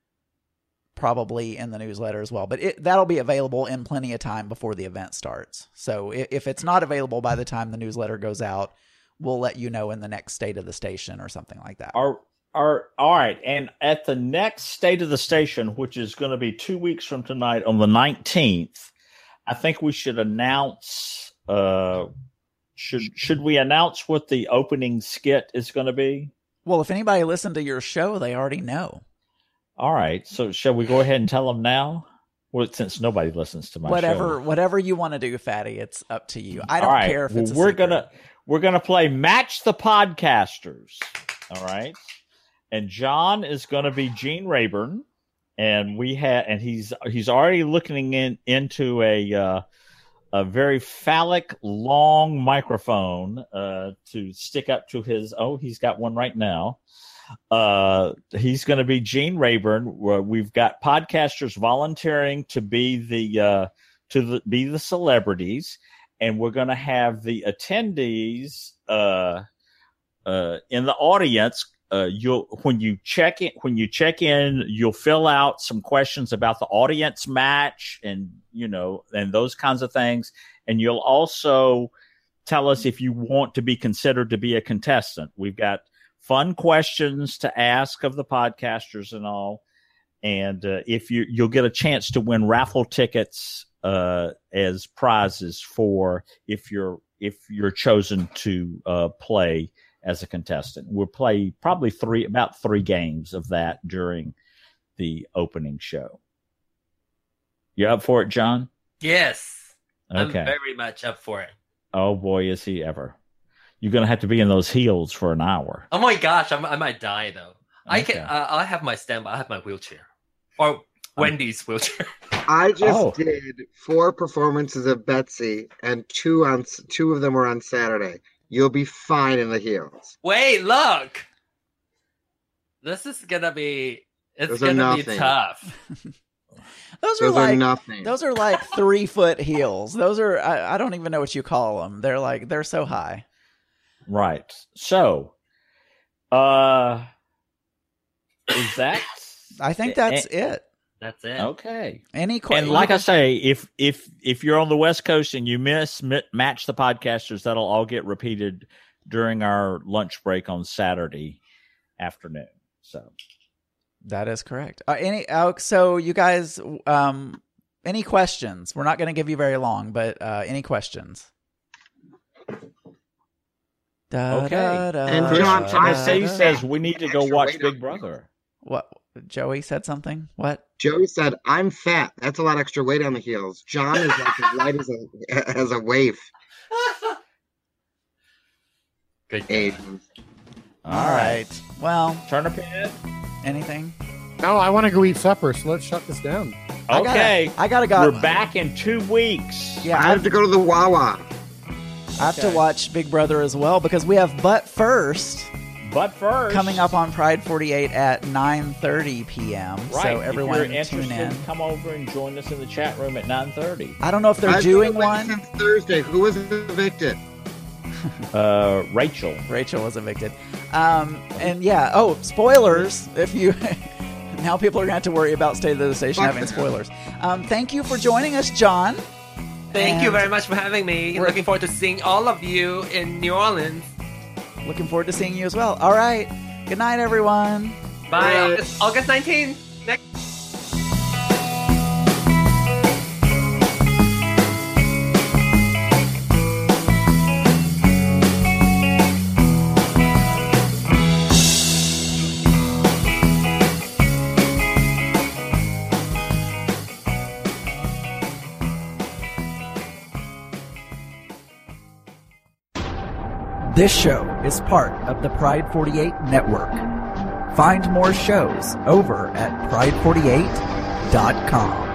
probably in the newsletter as well, but it, that'll be available in plenty of time before the event starts. So if, if it's not available by the time the newsletter goes out, we'll let you know in the next State of the Station or something like that.
Are, are, all right. And at the next State of the Station, which is going to be two weeks from tonight on the nineteenth, I think we should announce, uh, should, should we announce what the opening skit is going to be?
Well, if anybody listened to your show, they already know.
All right. So shall we go ahead and tell them now? Well, since nobody listens to my
whatever,
show.
Whatever you want to do, Fatty, it's up to you. I don't
right.
care if
well,
it's a
we're
secret.
gonna we're gonna play Match the Podcasters. All right. And John is gonna be Gene Rayburn, and we had and he's he's already looking in into a uh, a very phallic long microphone uh, to stick up to his. Oh, he's got one right now. Uh, he's going to be Gene Rayburn. We've got podcasters volunteering to be the uh, to the, be the celebrities, and we're going to have the attendees uh, uh, in the audience. Uh, you'll when you check in when you check in, you'll fill out some questions about the audience match, and you know, and those kinds of things. And you'll also tell us if you want to be considered to be a contestant. We've got fun questions to ask of the podcasters and all. And uh, if you, you'll get a chance to win raffle tickets uh, as prizes for if you're if you're chosen to uh, play as a contestant. We'll play probably three about three games of that during the opening show. You up for it, John?
Yes.
Okay.
I'm very much up for it.
Oh boy, is he ever. You're going to have to be in those heels for an hour.
Oh my gosh, I'm, I might die though.
Okay.
I can. Uh, I have my standby. I have my wheelchair, or Wendy's um, wheelchair.
I just
oh.
did four performances of Betsy, and two on two of them were on Saturday. You'll be fine in the heels.
Wait, look. This is gonna be. It's
Those are
gonna be
nothing.
tough.
Those are
Those
like
are nothing.
those are like three foot heels. Those are I, I don't even know what you call them. They're like they're so high.
Right. So, uh, is that?
I think that's it.
That's it.
Okay.
Any questions?
And like I say, if if if you're on the West Coast and you miss mi- match the podcasters, that'll all get repeated during our lunch break on Saturday afternoon. So
that is correct. Uh, any uh, so you guys, um, any questions? We're not going to give you very long, but uh, any questions? Da,
Okay.
da, da,
And
da,
John,
da,
Tennessee
da.
says we need to go
Extra
watch
weight
Big
on
Brother.
What? Joey said something. What?
Joey said, "I'm fat. That's a lot extra weight on the heels." John is like as light as a as a waif.
Good.
Aiden.
All right. Well,
Turnip head.
anything?
No, I want to go eat supper, so let's shut this down.
I gotta-
Okay.
I gotta go.
We're back in two weeks.
Yeah,
I
I
have to go to the Wawa.
I have to
Okay.
watch Big Brother as well because we have But First
But first,
coming up on Pride forty-eight at nine thirty p.m.
Right.
So
if
everyone
you're
tune
interested,
in.
come over and join us in the chat room at nine thirty.
I don't know if they're
I've
doing
been away
one.
since Thursday. Who was evicted?
Uh, Rachel.
Rachel was evicted. Um, and yeah, oh, spoilers. If you now people are going to have to worry about State of the Station
Fuck
having
them.
spoilers. Um, thank you for joining us, John.
Thank you
And
very much for having me.
we're-
Looking forward to seeing all of you in New Orleans.
Looking forward to seeing you as well. All right. Good night, everyone.
Bye.
Bye.
August, August nineteenth. Next.
This show is part of the Pride forty-eight network. Find more shows over at pride forty-eight dot com.